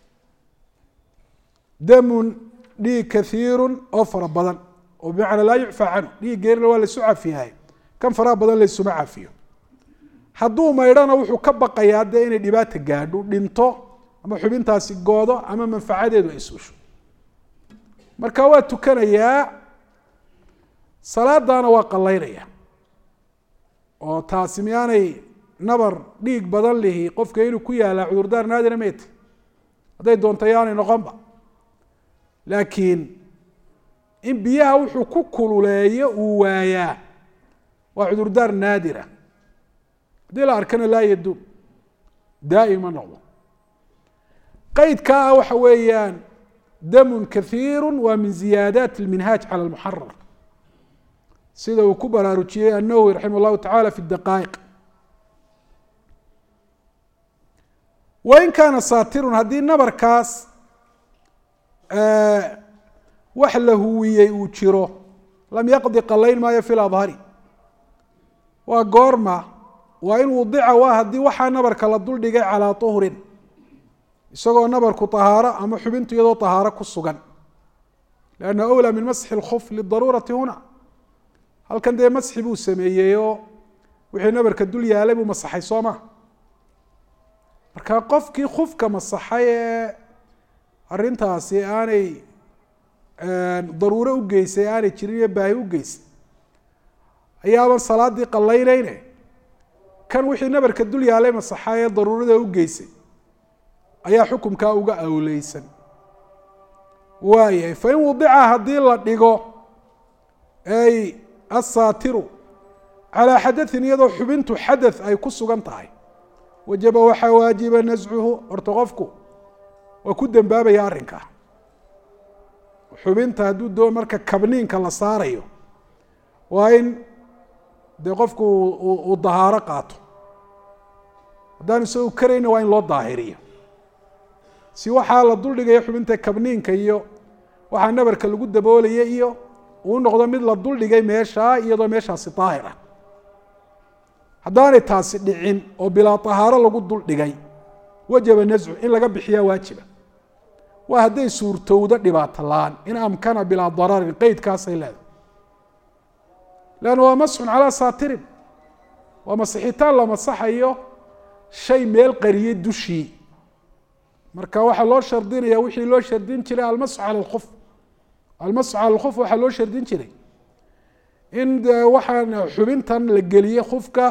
damun dhiig kaiiru oo fara badan oo bimacnaa laa yucfaa canhu dhiiggeerina waa laysu cafiyahay kan faraha badan laysuma cafiyo hadduu maydhana wuxuu ka baqayaa dee inay dhibaata gaadho dhinto ama xubintaasi goodo ama manfacadeedu ay suusho marka waa tukanayaa salaadaana waa qalaynaya oo taasi miyaanay nabar dhiig badan lihi qofka inuu ku yaalaa cudurdaar naadira mayt hadday doonta yaanay noqonba laakiin in biyaha wuxuu ku kululeeyo uu waayaa waa cudurdaar naadira haddii la arkana laa yaduum daa'im ma noqdo qaydkaa waxa weeyaan damun kaiiru waa min ziyaadaat اlminhaaj cala lmuxarar sida uu ku baraarujiyey النawwi raximah الlahu taعalى fi الdaqaa'iq wain kaana saatirun haddii nabarkaas wax la huwiyey uu jiro lam yaqdi qalayn maayo fi اladhari waa goorma waa in wudica waa haddii waxaa nabarka la duldhigay calىa طuhrin isagoo nabarku طahaaro ama xubintu iyadoo طahaaro ku sugan لأnna أwlى min masxi اlkuf liلdaruurati huna halkan dee masxi buu sameeyeyoo wixii nabarka dul yaalay buu masaxay soo ma marka qofkii kufka masaxay ee arrintaasi aanay daruuro u geysay aanay jirin iyo baahi u geysay ayaaban salaadii qalayneyne kan wixii nabarka dul yaalay masaxay ee daruurada u geysay ayaa xukumkaa uga awleysan waayahay fain wudica haddii la dhigo ay asaatiru calaa xadaثin iyadoo xubintu xadaث ay ku sugan tahay wajaba waxaa waajiba nascuhu horta qofku waa ku dembaabaya arrinkaa xubinta hadduu doo marka kabniinka la saarayo waa in dee qofku uu dahaaro qaato haddaan isagu karayna waa in loo daahiriyo si waxaa la duldhigaya xubinta kabniinka iyo waxaa nabarka lagu daboolaya iyo uu noqdo mid la duldhigay meeshaa iyadoo meeshaasi daahir ah haddaanay taasi dhicin oo bilaa طahaaro lagu duldhigay wajaba nascu in laga bixiyaa waajiba waa hadday suurtowdo dhibaato la-aan in amkana bilaa dararin qeydkaasay leedahay lanna waa masxun calaa saatirin waa masixitaan la masaxayo shay meel qariyey dushii marka waxaa loo shardinaya wixii loo shardin jiray almasxu cala اlkuf almasxu cala اlkuf waxaa loo shardin jiray in waxaan xubintan la geliyey kufka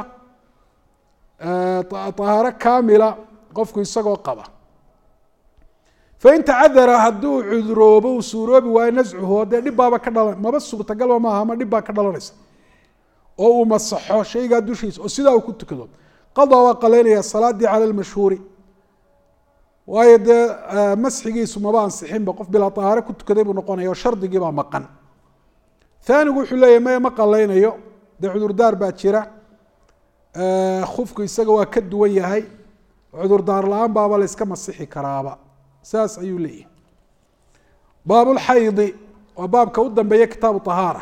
طahaaro kaamila qofku isagoo qaba fain tacadara hadduu cuduroobo uu suuroobi waayo nascuhu dee dhib baaba ka dhalan maba suurtagalba maaha ama dhib baa ka dhalanaysa oo uu masaxo shaygaa dushiisa oo sidaa uu ku tukado qadaa waa qalaynaya salaadii cala lmashhuuri waayo dee masxigiisu maba ansixinba qof bilaa طahaaro ku tukaday buu noqonaya oo shardigii baa maqan aanigu wuxuu leeyahy maya ma qalaynayo dee cudurdaar baa jira kufku isaga waa ka duwan yahay cudurdaar la-aan baaba la yska masixi karaaba saas ayuu leeyahay baabulxaydi waa baabka u dambeeya kitaabu طahaara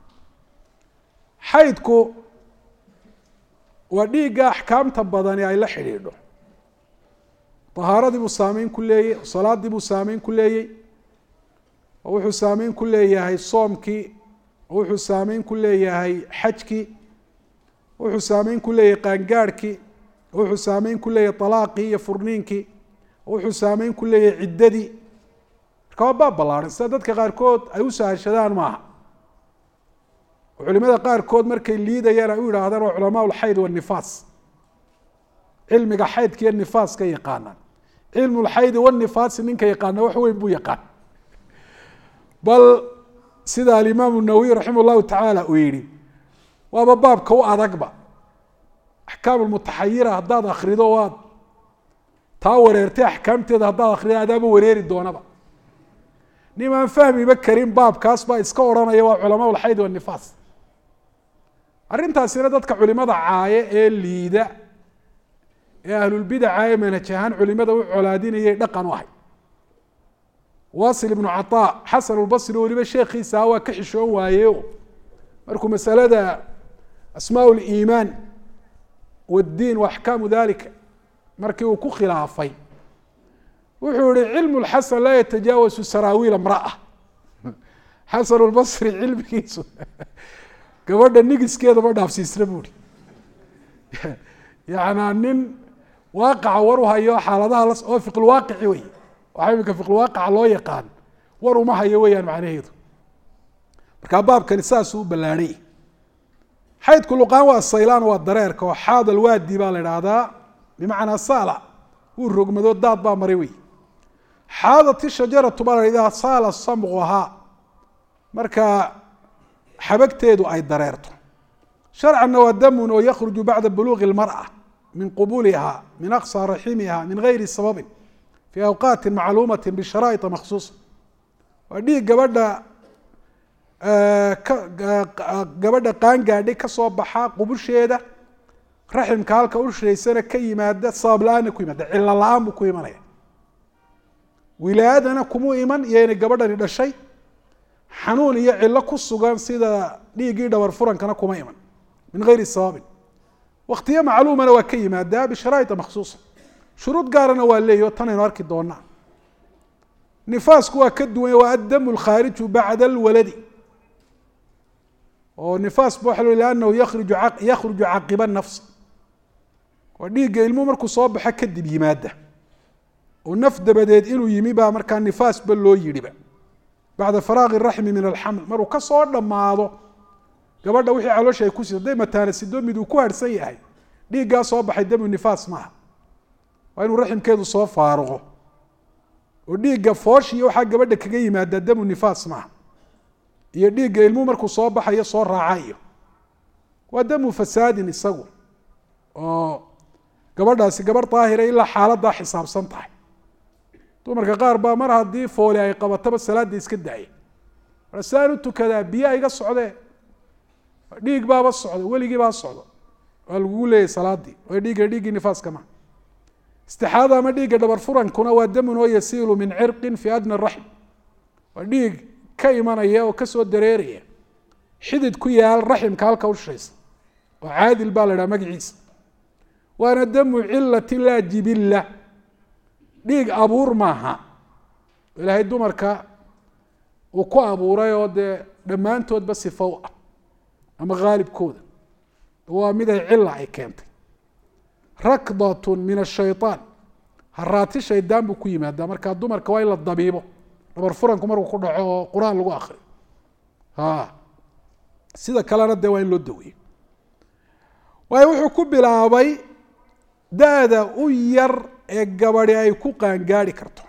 xaydku waa dhiigga axkaamta badani ay la xidhiidho طahaaradii buu saameyn ku leeyey salaadii buu saameyn ku leeyey oo wuxuu saameyn ku leeyahay soomkii wuxuu saameyn ku leeyahay xajkii wuxuu saameyn ku leeyahay qaangaarhkii wuxuu saameyn ku leeyahay طalaaqii iyo furniinkii wuxuu saameyn ku leeyahay ciddadii marka waa baab ballaaran sida dadka qaarkood ay u sahashadaan maaha oo culimada qaarkood markay liidayaan ay u yidhaahdaan waa culamaa اlxayd wالnifaas cilmiga xaydka iyo nifaaska yaqaanaan cilmu اlxaydi wالnifaasi ninka yaqaana wax weyn buu yaqaan bal sida alimaamu nawawi raximah اllahu tacaala uu yihi waaba baabka u adagba axkaam mutaxayira haddaad akrido waad taa wareertay axkaamteeda haddaad akrido adaaba wareeri doonaba nimaan fahmiba karin baabkaas baa iska odhanaya waa culamaa اlxayd wالnifaas arrintaasina dadka culimada caaye ee liida ee ahlulbidaca ee manhaj ahaan culimada u colaadinayay dhaqan u ahay wasil ibnu caطaa xasan اlbasri weliba sheekhiisa waa ka xishoon waayeyo markuu masalada asmaa اliimaan والدين وأحكام ذلك markii uu ku khilaafay wuxuu yihi cilmu الxasan laa yatajaawasu saraawiil امرأة xasan الbصri cilmigiisu gabadha nigiskeeda ma dhaafsiisna buuri yani nin waaqaca war u hayo xaaladaha oo fiqilwaaqici wey waxaa imika fiqilwaaqica loo yaqaan war uma hayo weeyaan macnaheedu markaa baabkani saasuu u ballaadhay xaydku luqaan waa saylaan waa dareerka oo xaad alwaadi baa la idhaahdaa bimacnaa saala wuu rogmado daad baa maray wey xaadati shajaratu baa la idhaha saala samquhaa marka xabagteedu ay dareerto sharcanna waa damun oo yakhruju bacda buluuqi اlmarأة min qubuliha min aqصى raximiha min gayri sababin fi awqaati macluumati bisharaa'ط makhsuuصa waa dhiig gabadha qaangaadhay ka soo baxa qubusheeda raximka halka ushaysana ka yimaada sabab la-aanna ku yimaada cilo la-aan buu ku imanaya wilaayadana kumuu iman iyo inay gabadhani dhashay xanuun iyo cilo ku sugan sida dhiiggii dhabar furankana kuma iman min gayri sababin waktiyo macluumana waa ka yimaadaa bisharaa'ita makhsuusa shuruud gaarana waa leeyahy oo tanaynu arki doonaa nifaasku waa ka duwanya waa addamu lkhaariju bacda alwaladi oo nifaas ba waxa liannahu yakhruju caqiba nafs waa dhiigga ilmuhu markuu soo baxa kadib yimaada oo naf dabadeed inuu yimi baa markaa nifaasba loo yidhiba bacda faraaqi raxmi min alxaml maruu ka soo dhammaado gabadha wixii caloosha ay ku sida haday mataanasido mid uu ku harhsan yahay dhiiggaa soo baxay damu nifaas maaha waa inuu raximkeedu soo faaruqo oo dhiigga foosh iyo waxaa gabadha kaga yimaada damu nifaas maaha iyo dhiigga ilmuhu markuu soo baxayo soo raacayo waa damu fasaadin isagu oo gabadhaasi gabarh daahira ilaa xaaladaa xisaabsan tahay dumarka qaar baa mar haddii fooli ay qabataba salaada iska daaya saan u tukadaa biyaa iga socdee dhiig baaba socdo weligii baa socdo waa lagugu leeyahy salaadii waa dhiiggii nifaaska ma istixaada ama dhiigga dhabar furankuna waa damun oo yasiilu min cirqin fi adna raxm waa dhiig ka imanaya oo kasoo dareeraya xidid ku yaal raximka halka ushaysa oo caadil baa la dhaha magaciisa waana damu cilatin laa jibilla dhiig abuur maaha ilaahay dumarka uu ku abuuray oo dee dhammaantoodba sifow ah ama haalibkooda waa mid ay cila ay keentay rakdatun min ashayطaan haraati shaydaan buu ku yimaadaa markaa dumarka waa in la dabiibo dhabar furanku markuu ku dhaco oo qur-aan lagu akriyo sida kalena dee waa in loo daweeyo waayo wuxuu ku bilaabay da-da u yar ee gabadhi ay ku qaangaari karto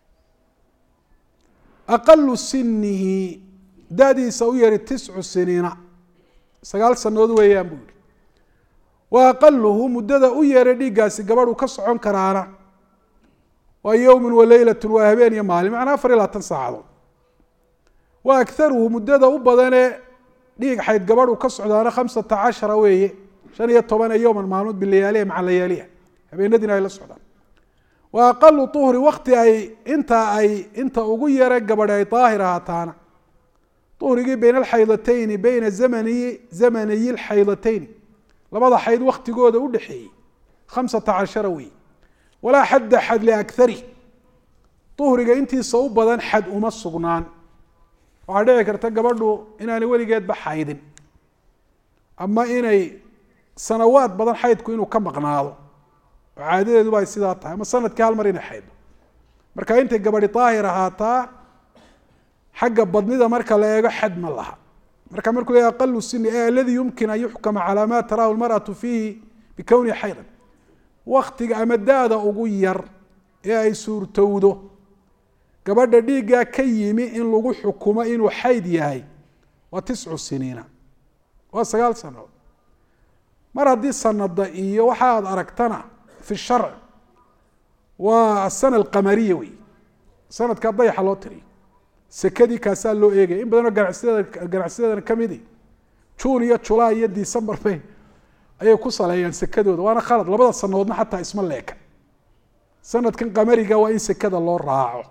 aqalu sinihi da-diisa u yari 9 siniina 9 sanood weeyaan buu yihi wa aqaluhu muddada u yara dhiiggaasi gabadhu ka socon karaana waa yowmun waleylatun waa habeen iyo maalin macnaa 24 saacadood wa akaruhu muddada u badanee dhiig xayd gabadhu ka socdaana 15 weeye 15 yowman maalmood bilayaaliha maca layaaliha habeenadiina ay la socdaan wa aqalu uhri wakti ay inta ugu yare gabadh ay daahir ahaataana uhrigii bayna alxaydatayni bayna zamaniyi lxaydatayni labada xayd waktigooda u dhexeeyey 15 wey walaa xadda xad liakari uhriga intiisa u badan xad uma sugnaan waxaa dhici karta gabadhu inaanay weligeedba xaydin ama inay sanawaad badan xaydku inuu ka maqnaado oo caadadeeduba ay sidaa tahay ama sanadkii hal mar inay xayddo marka intay gabadhi daahir ahaataa xagga badnida marka la eego xad ma laha marka markuu leeyahy aqalu sini e aladii yumkin an yuxkama calaa ma taraahu lmar'atu fiihi bikownihi xaydan waktiga ama da-da ugu yar ee ay suurtowdo gabadha dhiiggaa ka yimi in lagu xukumo inuu xayd yahay waa 9 siniina waa 9 sanood mar haddii sanada iyo waxa aad aragtana fi sharc waa asana alqamariya wey sanadkaa dayaxa loo tiriyo sekadii kaasaa loo eegaya in badanoo ganacsiyadan kamidi juun iyo julaay iyo december bay ayay ku saleeyaan sekadooda waana khalad labada sanadoodna xataa isma leeka sanadkan qamariga waa in sekada loo raaco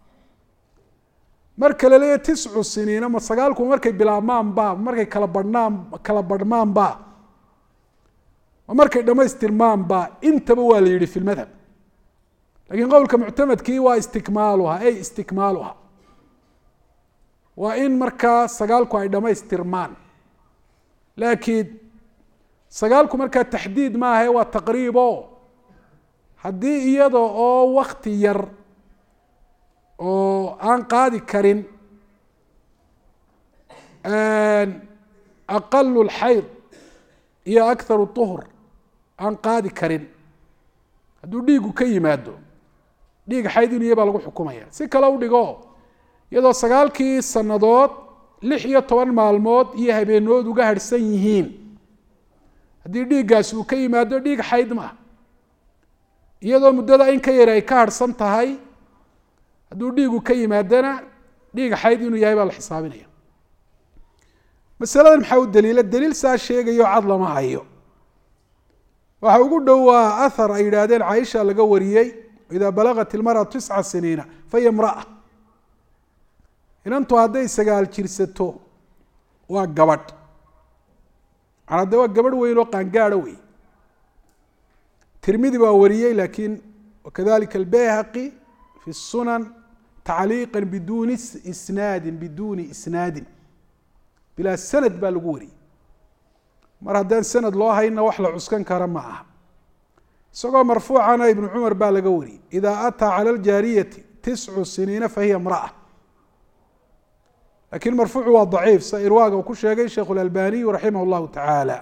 marka la leeyahy 9 siniina ma 9ku markay bilaabmaanba markay kala badhmaanba markay dhamaystirmaan ba intaba waa la yidhi fi lmadhab lakin qowlka muctamadkii waa istikmaaluha ay istikmaaluha waa in markaa sagaalku ay dhamaystirmaan laakiin sagaalku markaa taxdiid maaha waa taqriibo haddii iyada oo wakti yar oo aan qaadi karin aqalu lxayd iyo akharu طuhr aan qaadi karin hadduu dhiigu ka yimaado dhiig xayd inu iya baa lagu xukumaya si kale u dhigo iyadoo sagaalkii sanadood 16 maalmood iyo habeenood uga harhsan yihiin haddii dhiiggaasi uu ka yimaado dhiig xayd maaha iyadoo muddada in ka yar ay ka harhsan tahay hadduu dhiigu ka yimaadana dhiig xayd inuu yahay baa la xisaabinaya masaladan maxaa u daliila daliil saa sheegayo cad lama hayo waxa ugu dhow waa ahar ay yidhaahdeen caaisha laga wariyey idaa balagat ilmara 9 siniina fahiya imra'a inantu hadday 9 jirsato waa gabadh macnaa de waa gabadh weyn oo qaangaadho wey tirmidi baa wariyey lakin wakadalika albayhaqi fi الsunan tacliiqa biduni isnaadin bilaa sanad baa lagu wariyey mar haddaan sanad loo hayna wax la cuskan kara ma aha isagoo marfuucana ibnu cumar baa laga wariyey idaa ataa cala aljaariyati 9 siniina fahiya imra'a lakin marfuucu waa daciif sa irwaaga uu ku sheegay sheikh اlalbaniyu raximah اllahu tacaala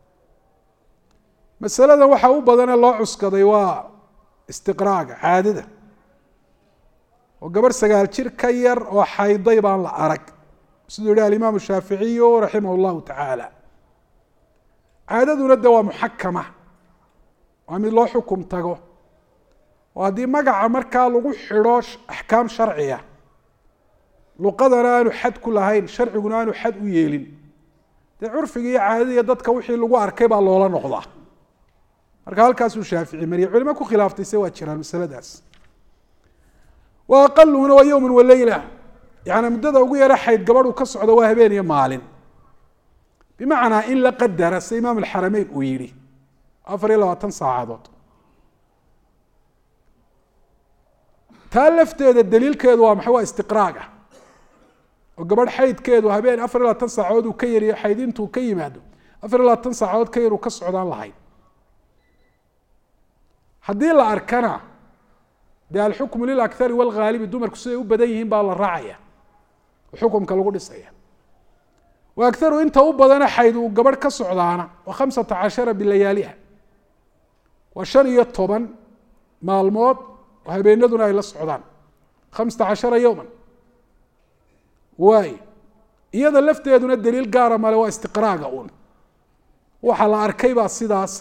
masalada waxa u badane loo cuskaday waa istiqraaga caadada oo gabarh 9 jir ka yar oo xayday baan la arag siduu yihi alimaam shaaficiyu raximah اllahu tacaala caadaduna de waa muxakama waa mid loo xukum tago oo haddii magaca markaa lagu xidho axkaam sharciya luqadana aanu xad ku lahayn sharciguna aanu xad u yeelin dee curfiga iyo caadada iyo dadka wixii lagu arkay baa loola noqdaa marka halkaasuu shaafici mariyay culimo ku khilaaftay se waa jiraan masaladaas wa aqaluhuna waa yowman waleyla yani muddada ugu yara xayd gabadhu ka socdo waa habeen iyo maalin bimacnaa in la qadara sida imaam alxarameyn uu yihi 24 saacadood taa lafteeda daliilkeedu waa maxay waa istiqraaga oo gabadh xaydkeedu habeen 24 saacadood uu ka yariyo xayd intuu ka yimaado 24 saacadood ka yar uu ka socdaan lahayn haddii la arkana dee alxukmu lilakhari walghaalibi dumarku siday u badan yihiin baa la raacaya oo xukumka lagu dhisaya wa akharu inta u badana xayd uu gabadh ka socdaana waa 15 bilayaaliha waa 15 maalmood oo habeenaduna ay la socdaan 15 yowman waay iyada lafteeduna daliil gaara male waa istiqraaga un waxa la arkay baa sidaas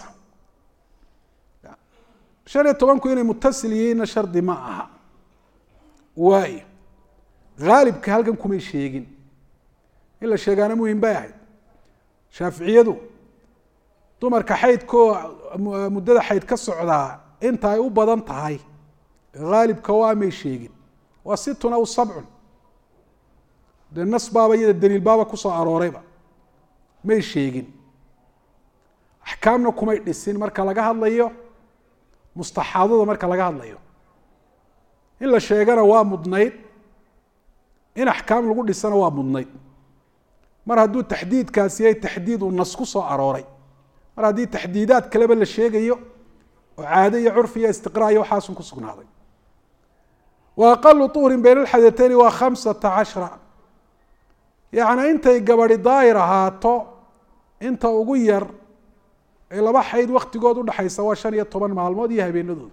15 inay mutasil yihiinna shardi ma aha waay haalibka halkan kumay sheegin in la sheegaana muhim bay ahayd shaaficiyadu dumarka xaydkoo muddada xayd ka socdaa inta ay u badan tahay haalibka waa may sheegin waa 6 aw 7 dee nas baaba iyada daliil baaba kusoo aroorayba may sheegin axkaamna kumay dhisin marka laga hadlayo mustaxaadada marka laga hadlayo in la sheegana waa mudnayd in axkaam lagu dhisana waa mudnayd mar hadduu taxdiidkaasi yahay taxdiid uu nas ku soo arooray mar haddii taxdiidaad kaleba la sheegayo oo caado iyo curfi iyo istiqraa iyo waxaasun ku sugnaaday wa aqalu tuhrin bayna alxadatayni waa 15 yacni intay gabadhi daahir ahaato inta ugu yar ee laba xayd waktigood udhaxaysa waa 15 maalmood iyo habeenadooda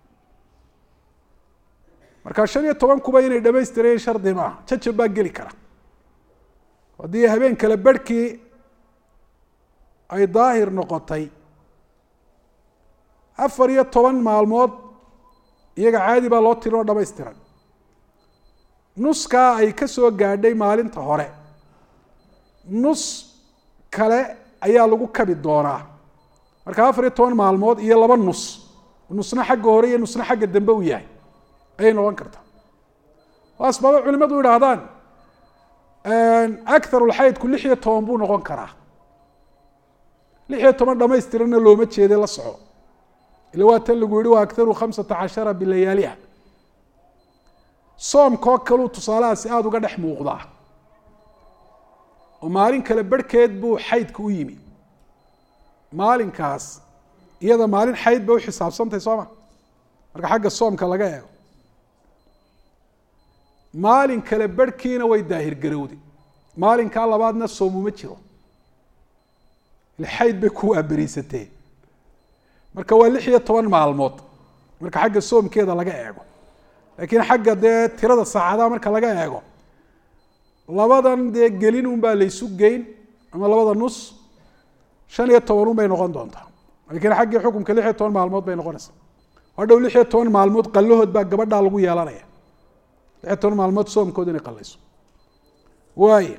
marka 15 kuba inay dhamaystireen shardi maaha jajab baa geli kara haddii habeen kale barhkii ay daahir noqotay 14 maalmood iyaga caadi baa loo tirinoo dhamaystiran nuskaa ay ka soo gaadhay maalinta hore nus kale ayaa lagu kabi doonaa marka 14 maalmood iyo 2 nus nusna xagga hore iyo nusna xagga dambe u yahay ayay noqon kartaa waa asbaaba culimadu yidhaahdaan akharu lxaydku 16 buu noqon karaa 16 dhamaystirana looma jeeday la soco ila waa tan lagu yiri waa aktaru 15 bilayaaliha soomkoo kaluu tusaalahaasi aada uga dhex muuqdaa oo maalin kale barhkeed buu xaydka u yimi maalinkaas iyada maalin xayd bay u xisaabsantahay sooma marka xagga soomka laga eego maalin kale barhkiina way daahir garowday maalinkaa labaadna soomuma jiro xayd bay ku abariisatee marka waa 16 maalmood marka xagga soomkeeda laga eego laakiin xagga dee tirada saacadaha marka laga eego labadan dee gelin un baa laysu geyn ama labada nus 15 un bay noqon doontaa laakiin xaggii xukunka 16 maalmood bay noqonaysaa hadhow 16 maalmood qallahood baa gabadhaa lagu yeelanaya 16 maalmood soomkooda inay qallayso waaye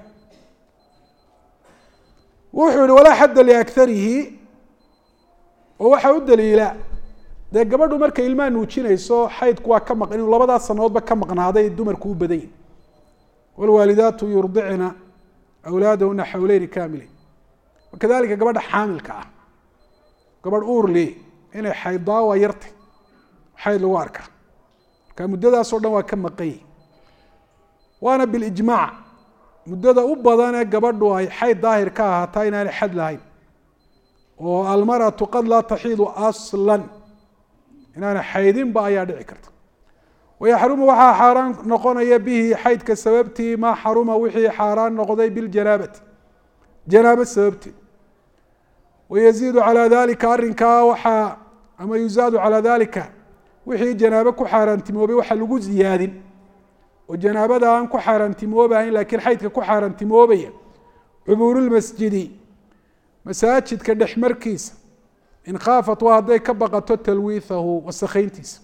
wuxuu yihi walaa xadda liakarihi oo waxaa u daliila dee gabadhu markay ilmaha nuujinayso xaydku waa ka maqan inuu labadaas sanadoodba ka maqnaaday dumarku u badan yihin waalwaalidaatu yurdicna awlaadahuna xawleyni kaamileyn wakadalika gabadha xaamilka ah gabadh uurli inay xaydaa waa yartay xayd lagu arkaa marka muddadaasoo dhan waa ka maqan yihin waana bilijmaac muddada u badan ee gabadhu ay xayd daahir ka ahaataa inaanay xad lahayn oo almaratu qad laa taxiidu aslan inaana xaydinba ayaa dhici karta wayaxrumu waxaa xaaraan noqonaya bihi xaydka sababtii maa xaruma wixii xaaraan noqday biljanaabati janaabo sababteed wayaziidu calaa dalika arrinkaa waxaa ama yuzaadu calaa dalika wixii janaabo ku xaaraantimoobay waxa lagu ziyaadin oo janaabada aan ku xaaraantimoobahayn laakiin xaydka ku xaaraantimoobaya cubuurulmasjidi masaajidka dhexmarkiisa in khaafat waa hadday ka baqato talwiithahu wasakhayntiisa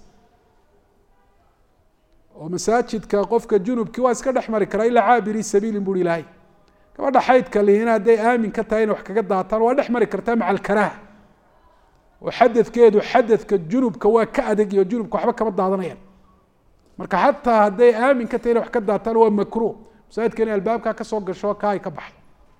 oo masaajidka qofka junubkii waa iska dhex mari karaa ilaa caabiri sabiilin buri ilaahay gabadha xaydka lihina hadday aamin ka tahay inay wax kaga daataan waa dhex mari kartaa maca alkaraaha oo xadadkeedu xadadka junubka waa ka adag iyo junubka waxba kama daadanayaan marka xataa hadday aamin ka tahay inay wax ka daataan waa makruuh masaajidka inay albaabkaa kasoo gasho kaa ay ka baxdo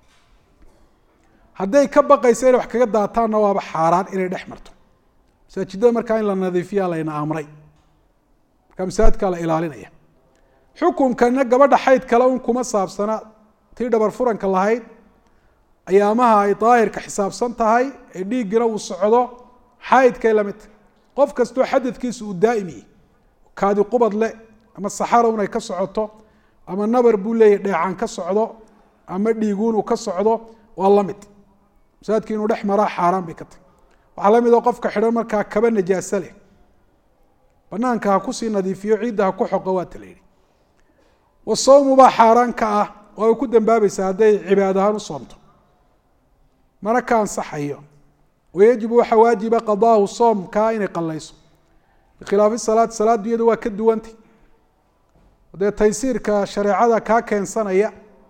hadday ka baqaysa inay wax kaga daataanna waaba xaaraan inay dhex marto masaajidada markaa in la nadiifiyaa layna amray marka masaajidkaa la ilaalinaya xukunkana gabadha xayd kale un kuma saabsana tii dhabar furanka lahayd ayaamaha ay daahirka xisaabsan tahay ee dhiiggina uu socdo xaydkay la mid tahay qof kastoo xadadkiisa uu daa'im yahay kaadi qubad leh ama saxara un ay ka socoto ama nabar buu leeyahy dheecaan ka socdo ama dhiiguun uu ka socdo waa la mid masaajidka inuu dhex maraa xaaraan bay ka tahay waxaa la mid oo qofka xidhan markaa kaba najaaso leh banaanka ha kusii nadiifiyo ciidda ha ku xoqo waa ta la yidhi wasawmu baa xaaraan ka ah oo ay ku dambaabaysaa hadday cibaad ahaan u soomto mana ka ansaxayo wayajibu waxaa waajiba qadaahu soomkaa inay qallayso bikhilaafi salaad salaaddu iyadu waa ka duwantay dee taysiirka shareecada kaa keensanaya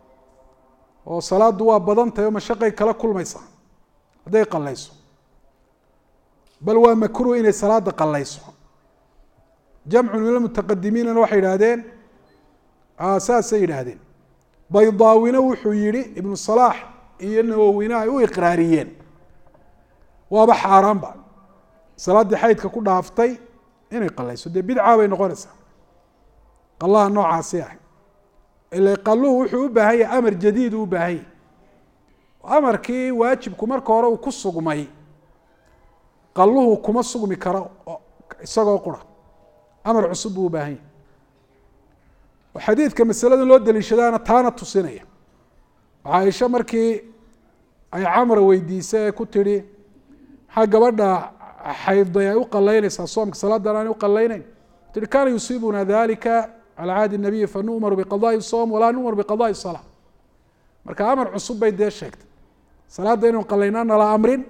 oo salaaddu waa badan tahay oo mashaqay kala kulmaysaa hadday qallayso bal waa makruuh inay salaada qallayso jamcu min almutaqadimiinana waxay yidhaahdeen saasay yidhaahdeen baydaawina wuxuu yihi ibnu salaax iyo nawowina ay u iqraariyeen waaba xaaraanba salaaddii xaydka ku dhaaftay inay qallayso dee bidca bay noqonaysaa qallaha noocaasi ah ila qalluhu wuxuu u baahan yahay amar jadiid uu u baahan yahay amarkii waajibku marka hore uu ku sugmay qalluhu kuma sugmi karo isagoo qura amar cusub buu u baahan yahay xadiidka masalada loo daliishadaana taana tusinaya caaisha markii ay camra weydiisay ee ku tidhi maxaa gabadha xaydday ay u qalaynaysaa soomka salaadan aanay u qalaynayn tihi kaana yusiibuna dalika calى caadi الnabiyi fanu'maru biqadaءi الsowm walaa nu'maru biqadaءi الsalaa marka amar cusub bay dee sheegtay salaadda inuu qalaynaa nala amrin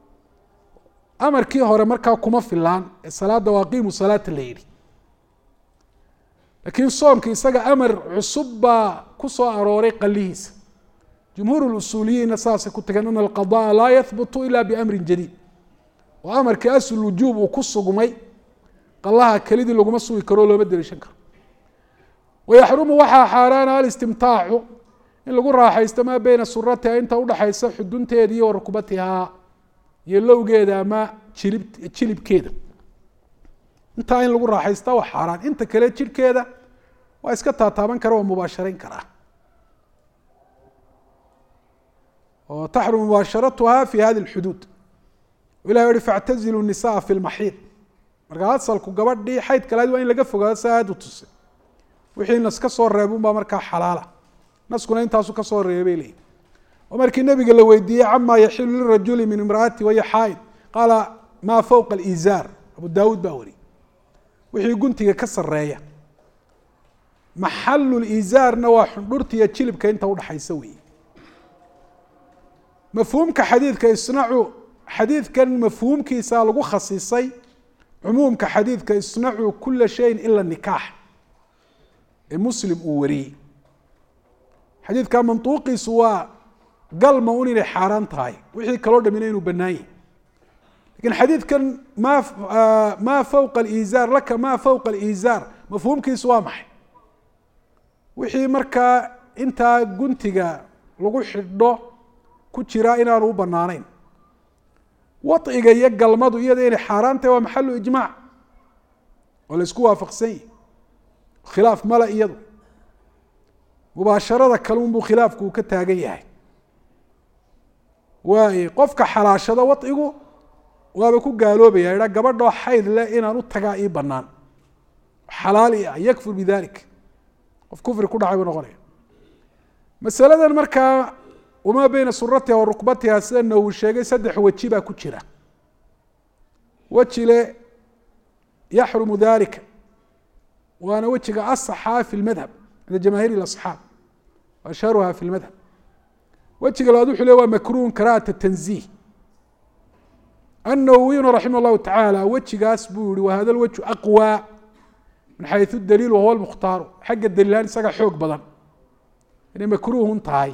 amarkii hore markaa kuma filaan ee salaada waaqiimu salaata la yidhi laakiin soomka isaga amar cusub baa ku soo arooray qalihiisa jumhuur usuuliyiinna saasay ku tageen ana alqada'a laa yahbutu ila biamrin jadiid oo amarkii asl wujuub uu ku sugmay qalaha kelidii laguma sugi karo looma deliishan karo wayaxrumu waxaa xaaraana alistimtaacu in lagu raaxaysto maa beyna suratiha inta udhaxaysa xudunteeda iyo warukbatihaa iyo lowgeeda ama jilibkeeda intaa in lagu raaxaysta waa xaaraan. inta kale jidhkeeda waa iska taataaban kara, waa mubaasharayn karaa. oo taxrumu mubaasharatuha fi hadi اlxuduud. ilahi uhi factazilu الnisaءa fi اlmaxiid. markaa asalku gabadhii xaydka lahayd waa in laga fogaado si aad u tuse. wixii nas ka soo reebun baa markaa xalaala. naskuna intaasu ka soo reebay leeyihi. oo markii nabiga la weydiiyey cama yaxilu lirajuli min imraati waya xaaid qaala maa fawqa alizaar. abu daawuud baa wariyey wixii guntiga ka sareeya. maxalu lizaarna waa xundhurta iyo jilibka inta udhaxaysa weeye. mafhuumka xadiidka isnacu, xadiidkan mafhuumkiisa lagu khasisay cumuumka xadiidka isnacuu kula shayin ila nikaax ee muslim uu wariyey. xadiidka mantuuqiisu waa galma un inay xaaraan tahay, wixii kaloo dhamina inuu bannaan yahay. lakin xadiidkan maa fawqa alizaar laka maa fawqa alizaar mafhuumkiisu waa maxay? wixii markaa intaa guntiga lagu xidho ku jira inaanu u banaanayn. waطiga iyo galmadu iyada inay xaaraan tahay waa maxalu ijmaac oo la isku waafaqsan yahi, khilaaf male iyadu. mubaasharada kalun buu khilaafku uu ka taagan yahay. waayo qofka xalaashada waطigu waaba ku gaaloobaya, idha gabadhoo xayd leh inaan u tagaa ii banaan, xalaal i ah, yakfur bidalik. qof kufri ku dhacay buu noqonaya. masaladan markaa wamaa beyna suratiha wa rukbatiha sidana uu sheegay 3 weji baa ku jira. weji le yaxrumu dalika waana wejiga asaxa fi lmadhab cinda jamaahiir اlasxaab ashharuha fi lmadhab. wejiga labaad wuxuu le waa makruhun karaahata tanzih. النawwiyuna raximah الlahu taعaalى wejigaas buu yihi wahada lwجه aqwى min xayثu daliil wahuwa اlmukhtaaru. xagga daliilaan isaga xoog badan inay makruhun tahay.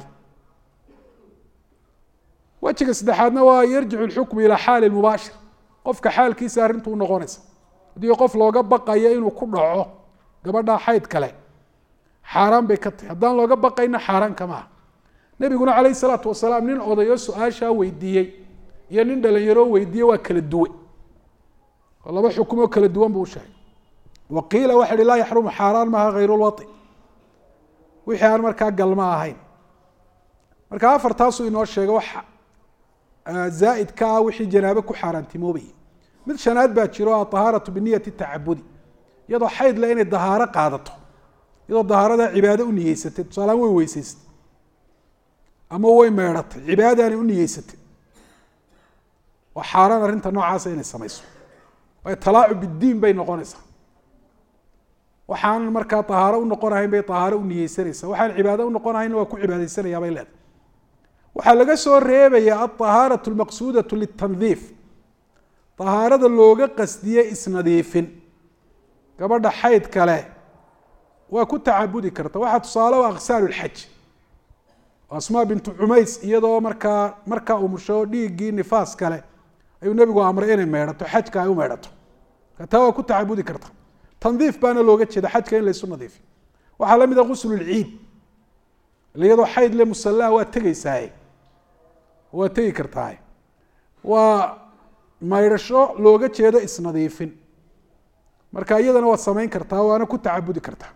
wejiga saddexaadna waa yarjicu اlxukmu ilaa xaali mubaashir. qofka xaalkiisa arrintu u noqonaysa. haddii qof looga baqayo inuu ku dhaco gabadha xayd kale xaaraan bay ka tahay, haddaan looga baqayna xaaraan kama aha. nebiguna calayh الsalaatu wasalaam nin odayo su-aashaa weydiiyey iyo nin dhalinyaro weydiiyey waa kala duwan, oo 2 xukumoo kala duwan buu sheegay. waqiila waxa hi laa yaxrumu xaaraan maaha hayru lwaطi, wixii aan markaa galma ahayn. marka afartaasuu inoo sheegay wax zaaid ka ah wixii janaabo ku xaaraantimoobay. mid shanaad baa jiro aطahaaratu biniyati tacabudi, iyadoo xayd le inay dahaaro qaadato, iyadoo dahaarada cibaado u niyeysatay. tusaalaan way weyseysatay ama way meedhatay, cibaadaanay u niyeysatay. waa xaaraan arrinta noocaasa inay samayso, way talaacub bidiin bay noqonaysaa. waxaan markaa طahaaro u noqonahayn bay طahaaro u niyeysanaysaa, waxaan cibaado u noqonahayna waa ku cibaadaysanayaa bay leedahay. waxaa laga soo reebaya aلطahaaraة اlmaqsuudaة liلtandiif, طahaarada looga qasdiyey isnadiifin. gabadha xayd kale waa ku tacabudi karta. waxaa tusaale u aksaalu اlxaj. asmaa bintu cumays iyadoo markaa umusho dhiiggii nifaas kale ayuu nebigu amray inay meedhato, xajka ay u meedhato. taa waa ku tacabudi karta. tandiif baana looga jeeda xajka in laysu nadiifiyo. waxaa la mid a guslu lciid, iyadoo xayd le musallaha waa tegaysaaye, waa tegi kartaaye. waa maydhasho looga jeedo isnadiifin. marka iyadana waad samayn kartaa, waana ku tacabudi kartaa.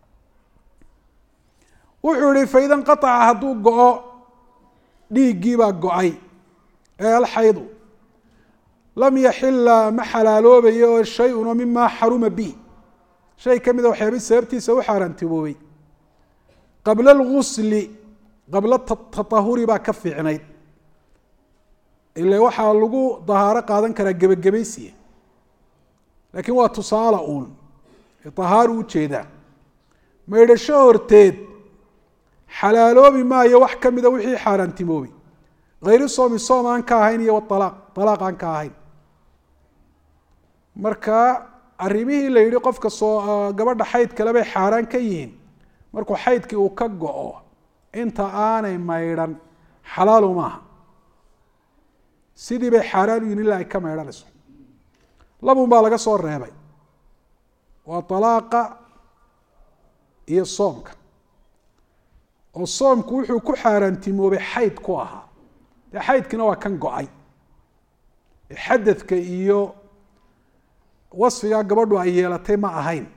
wuxuu ihi faida nqaaca hadduu go-o dhiiggii baa go-ay ee alxaydu lam yaxila ma xalaaloobayo oo shay-un oo mimaa xaruma bi, shay ka mida waxyaabay sababtiisa u xaaraantimoobay. qabla algusli, qabla taطahuri baa ka fiicnayd. ila waxaa lagu dahaaro qaadan karaa gebagabaysiya, laakiin waa tusaale uun طahaaru ujeedaa. maydhasho horteed xalaaloobi maayo wax ka mida wixii xaaraantimoobay, hayru soomi soom aan ka ahayn iyo walaaq, alaaq aan ka ahayn. marka arrimihii la yihi qofka gabadha xayd kale bay xaaraan ka yihiin, markuu xaydkii uu ka go-o inta aanay maydhan xalaalu maaha. sidii bay xaaraan u yihin ilaa ay ka maydhanayso. labun baa laga soo reebay, waa alaaqa iyo soomka. oo soomku wuxuu ku xaaraantimoobay xayd ku ahaa, dee xaydkiina waa kan go-ay. xadadka iyo wasfiga gabadhu ay yeelatay ma ahayn.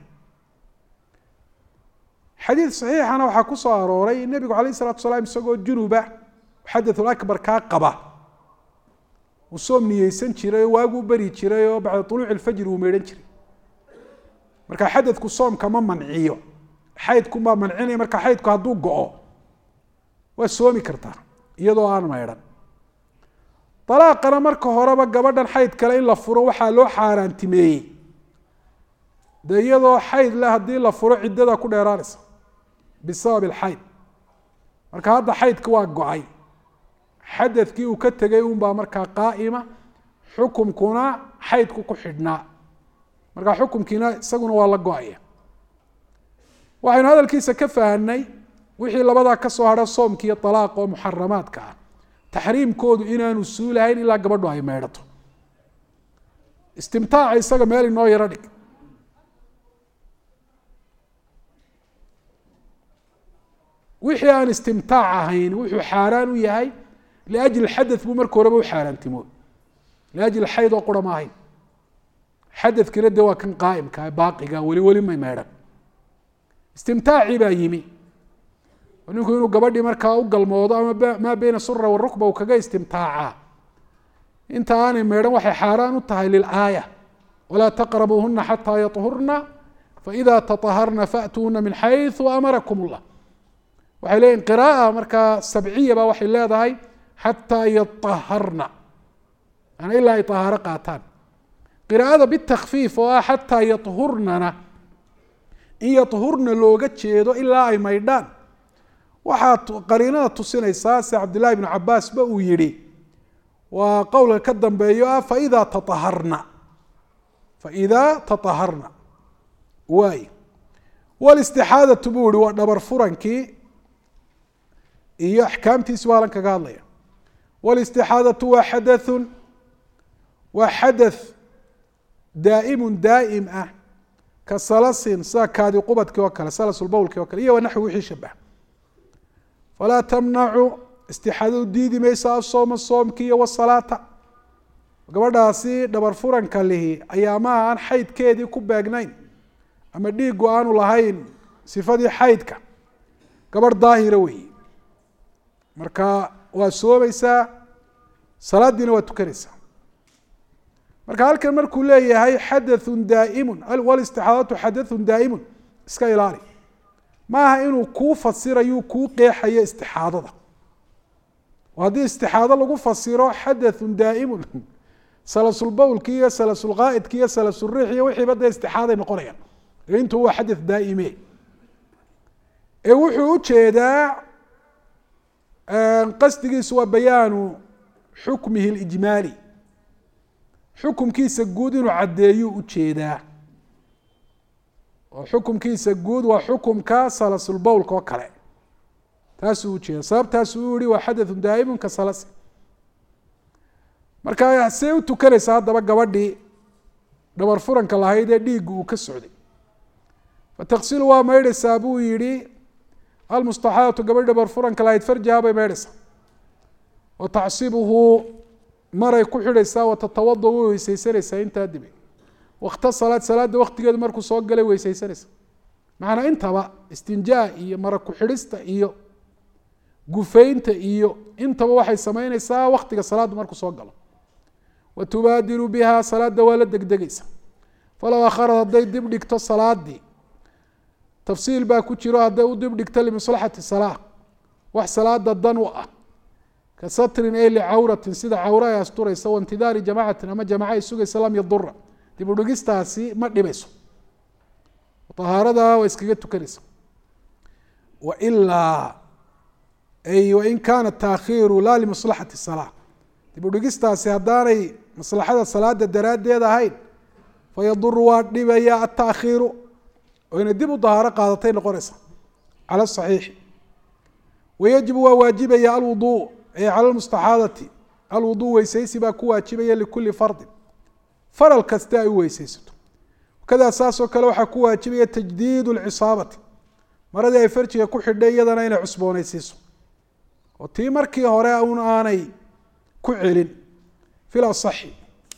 xadiid saxiixana waxaa ku soo arooray nebigu calayh isalatu salaam isagoo junuba xadathul akbar kaa qaba uu soom niyeysan jiray oo waagu beri jiray oo bacda tuluuci ilfajri uu meedhan jiray. marka xadadku soomka ma manciyo, xaydku ma mancinaya. marka xaydku hadduu go-o waa soomi kartaa iyadoo aan maydhan. alaaqana marka horeba gabadhan xayd kale in la furo waxaa loo xaaraantimeeyey dee iyadoo xayd le haddii la furo ciddada ku dheeraanaysa bisabab ilxayd. marka hadda xaydka waa go-ay, xadadkii uu ka tegay unbaa markaa qaa'ima, xukumkuna xaydku ku xidhnaa, marka xukumkiina isaguna waa la go-aya. waxaynu hadalkiisa ka fahanay wixii labadaa ka soo hadha soomka iyo alaaq oo muxaramaadka ah, taxriimkoodu inaanu suulahayn ilaa gabadhu ay meydhato. istimtaaca isaga meel inoo yaro dhig. wixii aan istimtaac ahayn wuxuu xaaraan u yahay liajli xadath buu marka horeba u xaaraantimo, liajli xayd oo qura ma ahayn. xadadkina dee waa kan qaa'imka baaqiga weli may meedhan. istimtaacii baa yimi ninku inuu gabadhii markaa u galmoodo ama maa beyna sura warukba uu kaga istimtaacaa inta aanay meedhan waxay xaaraan u tahay lilaaya walaa taqrabuuhuna xataa yaطhurna faإida taطaharna faأtuuhuna min xayثu amarakum اllah. waxay leeyihin qira'a markaa sabciya ba waxay leedahay xataa yaطaharna, yani ilaa ay طahaaro qaataan. qiraa'ada bitakfiif oo ah xataa yaطhurnana in yaطhurna looga jeedo ilaa ay maydhaan waxaa qariinada tusinaysaa sida cabdillahi ibnu cabaas ba uu yihi waa qowlka ka dambeeyo ah faإida taطaharna waay. wاlاstixaadaةu buu yihi waa dhabar furankii iyo axkaamtiisi waalan kaga hadlaya. wاlاstixaadaةu waa xadaثun, waa xadaث daa'imu daa'im ah ka salasin sida kaadi qubadkii oo kale, salasulbowlkii oo kale iyo wanaxwi wixii shabah. falaa tamnacu istixaadadu diidi maysa asooma soomkii iyo wasalaata. gabadhaasi dhabar furanka lihi ayaamaha aan xaydkeedii ku beegnayn ama dhiigu aanu lahayn sifadii xaydka, gabadh daahira weeye, marka waa soomaysaa, salaadiina waa tukanaysaa. marka halkan markuu leeyahay xadaثun daa'imun wاlاstixaadatu xadaثun daa'imun iska ilaali, maaha inuu kuu fasirayuu kuu qeexayo istixaadada. haddii istixaado lagu fasiro xadaثun daa'imun salasulbowlki iyo salasulqaa'idki iyo salasulriix iyo wixiiba dee istixaaday noqonayaan, intuu waa xadaث daa'ime. ee wuxuu ujeedaa qasdigiisu waa bayaanu xukmihi اlijmaali, xukumkiisa guud inuu caddeeyuu ujeedaa. oo xukumkiisa guud waa xukumka salasulbowlka oo kale, taasuu ujeeda. sababtaasuu u yihi waa xadaثu daa'imun ka salasi. marka see u tukanaysa haddaba gabadhii dhabar furanka lahayd ee dhiiggu uu ka socday. fataqsilu waa maydhaysaa buu yihi almustaxaadatu gabadhi dhabar furanka lahayd farjaha bay maydhaysaa. wa tacsibuhu maray ku xidhaysaa, watatawada way weysaysanaysaa intaa dibe. wakta salaad salaada waktigeedu markuu soo galay weysaysanaysa. macnaa intaba istinjaa iyo mara ku-xidhista iyo gufeynta iyo intaba waxay samaynaysaa waktiga salaaddu markuu soo galo. wa tubaadiru biha salaada waa la degdegaysa. falow akharad hadday dib dhigto salaadii, tafsiil baa ku jiro, hadday u dib dhigto limaslaxati salaa, wax salaada dan u ah, ka satrin ay licawratin sida cawra ay asturaysa, waintidaari jamacatin ama jamaca ay sugaysa lam yadura, dib u dhigistaasi ma dhibayso, ahaarada waa iskaga tukanaysa. wailaa ay wain kaana taakhiiru laa limaslaxati salaa, dib u dhigistaasi haddaanay maslaxada salaada daraaddeed ahayn, fayaduru waa dhibaya ataakhiiru, oo inay dib u dahaaro qaadatay noqonaysa cala saxiixi. wayajibu waa waajibaya alwuduu ay cala lmustaxaadati, alwuduu weysaysi baa ku waajibaya likuli fardin, faral kaste ay u weysaysato. kadaa saasoo kale waxaa ku waajibaya tajdiid lcisaabati, maradii ay farjiga ku xidhay iyadana inay cusboonaysiiso, oo tii markii hore un aanay ku celin fil asaxi,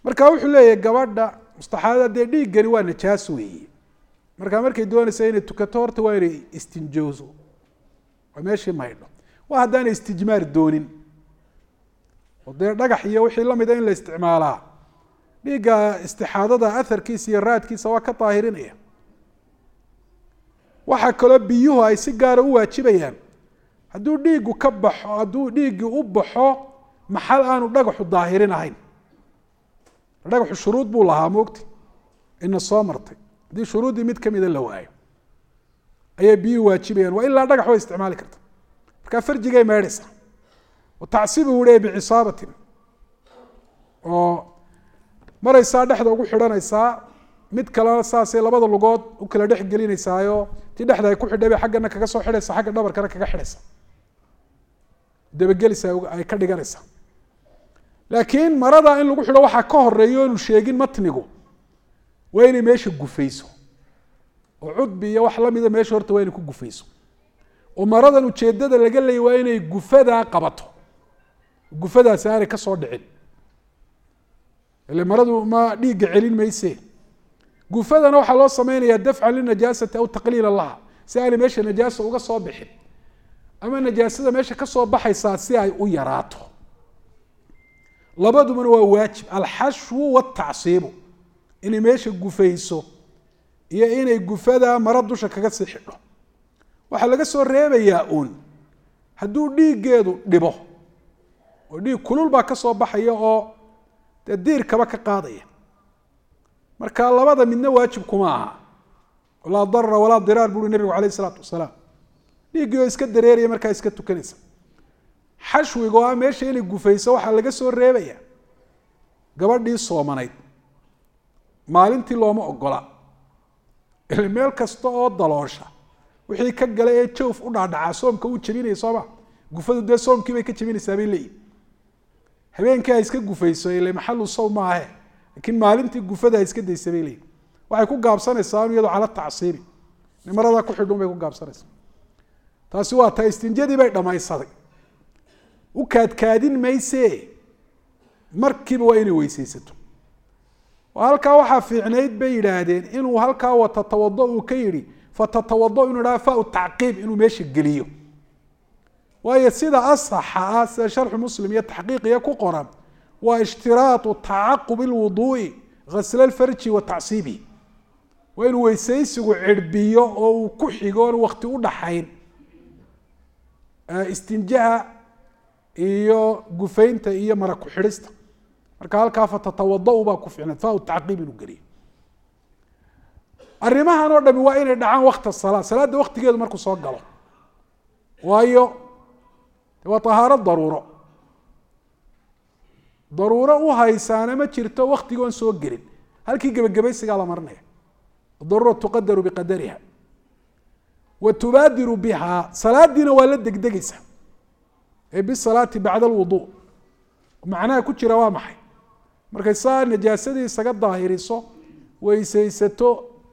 marka wuxuu leeyahay gabadha mustaxaadada dee dhiiggani waa najaas weeye marka markay doonaysa inay tukato horta waa inay istinjooso waa meeshii maydho waa haddaanay istijmaar doonin oo dee dhagax iyo wixii la mida in la isticmaalaa dhiigga istixaadada aharkiisa iyo raadkiisa waa ka daahirinaya waxaa kaloo biyuhu ay si gaara u waajibayaan hadduu dhiiggu ka baxo hadduu dhiiggii u baxo maxal aanu dhagaxu daahirin ahayn dhagaxu shuruud buu lahaa moogti ina soo martay haddii shuruuddii mid kamida la waayo ayay biyuhu waajibayaan waa ilaa dhagax way isticmaali karta markaa farjigay meedhaysaa oo tacsibi uu leeyahy bicisaabatin oo maraysaa dhexda ugu xidhanaysaa mid kalena saasay labada lugood u kala dhex gelinaysaayo tii dhexda ay ku xidhay bay xaggana kaga soo xidhaysa xagga dhabarkana kaga xidhaysa dabagelisa ay ka dhiganaysaa laakiin marada in lagu xidho waxaa ka horeeyo inuu sheegin matnigu waa inay meesha gufayso oo cudbi iyo wax lamida meesha horta waa inay ku gufayso oo maradan ujeedada laga leeyay waa inay gufadaa qabato gufadaasi aanay ka soo dhicin ile maradu ma dhiigga celin mayse gufadana waxaa loo sameynayaa dafcan linajaasati aw taqliila laha si aanay meesha najaasa uga soo bixin ama najaasada meesha ka soo baxaysaa si ay u yaraato labadubana waa waajib alxashwu watacsiibu inay meesha gufayso iyo inay gufada mara dusha kaga sii xidho waxaa laga soo reebayaa uun hadduu dhiiggeedu dhibo oo dhiig kulul baa ka soo baxaya oo dee diirkaba ka qaadaya marka labada midna waajib kuma aha laa darara walaa diraar buuri nabigu calayh isalaatu wasalaam dhiiggii oo iska dareeraya markaa iska tukanaysa xashwiga oo ah meesha inay gufayso waxaa laga soo reebaya gabadhii soomanayd maalintii looma ogola ile meel kasta oo daloosha wixii ka galay ee jawf u dhaadhacaa soomka uu jabinaya sooma gufadu dee soomkii bay ka jabinaysaa bay leeyihin habeenkii ay iska gufayso ile maxalu sawm maahe laakiin maalintii gufada ay iska daysa bay leeyihin waxay ku gaabsanaysaa iyadoo cala tacsiibi nimaradaa ku xidhun bay ku gaabsanaysaa taasi waa ta istinjadii bay dhamaysaday u kaadkaadin mayse markiiba waa inay weysaysato oo halkaa waxaa fiicnayd bay yidhaahdeen inuu halkaa watatawado uu ka yidhi fatatawado inuu idhaha fa tacqiib inuu meesha geliyo waayo sida asaxa ah sida sharxu muslim iyo taxqiiqiya ku qoran waa ishtiraatu tacaqubi lwuduui ghasla lfarji wa tacsiibihi waa inuu weysaysigu cirbiyo oo uu ku xigo oon wakti u dhaxayn istinjaha iyo gufaynta iyo mara ku xidhista marka halkaa fatatawada baa ku ficnad fa tacqiib inuu geliyo arrimahan oo dhami waa inay dhacaan wakta salaa salaada waktigeedu markuu soo galo waayo waa tahaaro daruuro u haysaana ma jirto waktigoon soo gelin halkii gebagabaysigaa la marinaya daruura tuqadaru biqadariha wa tubaadiru bihaa salaadiina waa la degdegaysa ee bisalaati bacda alwuduu macnaha ku jira waa maxay markay saa najaasadii isaga daahiriso weysaysato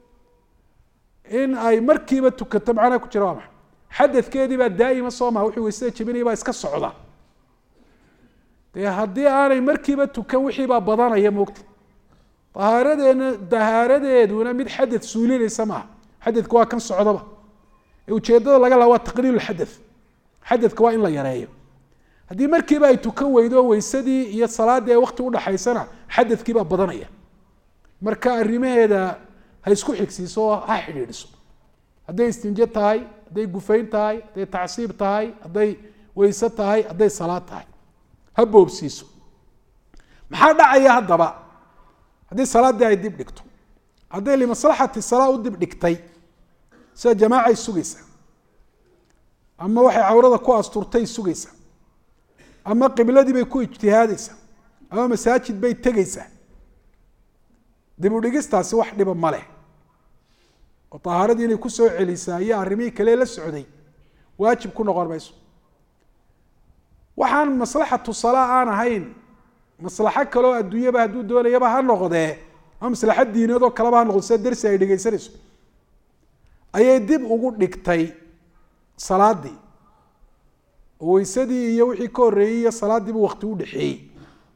in ay markiiba tukato macnaha ku jira waa maxay xadadkeedii baa daa'ima soo maha wuxuu weysada jebinaya baa iska socda dee haddii aanay markiiba tukan wixii baa badanaya moogta dahaaradeeduna mid xadad suulinaysa maaha xadadka waa kan socdaba ee ujeedada laga laha waa taqliilu xadad xadadka waa in la yareeyo haddii markiiba ay tukan weydo weysadii iyo salaadii ay wakti udhaxaysana xadadkii baa badanaya marka arrimaheeda ha isku xigsiiso oo ha xidhiidhiso hadday istinje tahay hadday gufayn tahay hadday tacsiib tahay hadday weyse tahay hadday salaad tahay ha boobsiiso maxaa dhacaya haddaba haddii salaaddii ay dib dhigto hadday limaslaxati salaa u dib dhigtay sida jamaacay sugaysaa ama waxay cawrada ku asturtay sugaysaa ama qibladii bay ku ijtihaadaysaa ama masaajid bay tegaysaa dib u dhigistaasi wax dhiba ma leh oo tahaaradii inay ku soo celisaa iyo arrimihii kale la socday waajib ku noqon mayso waxaan maslaxatu salaa aan ahayn maslaxo kaloo adduunyaba hadduu doonayaba ha noqdee ama maslaxo diineed oo kaleba ha noqdo sida darsi ay dhegaysanayso ayay dib ugu dhigtay salaadii oo weysadii iyo wixii ka horreeyey iyo salaadiibu wakti u dhexeeyey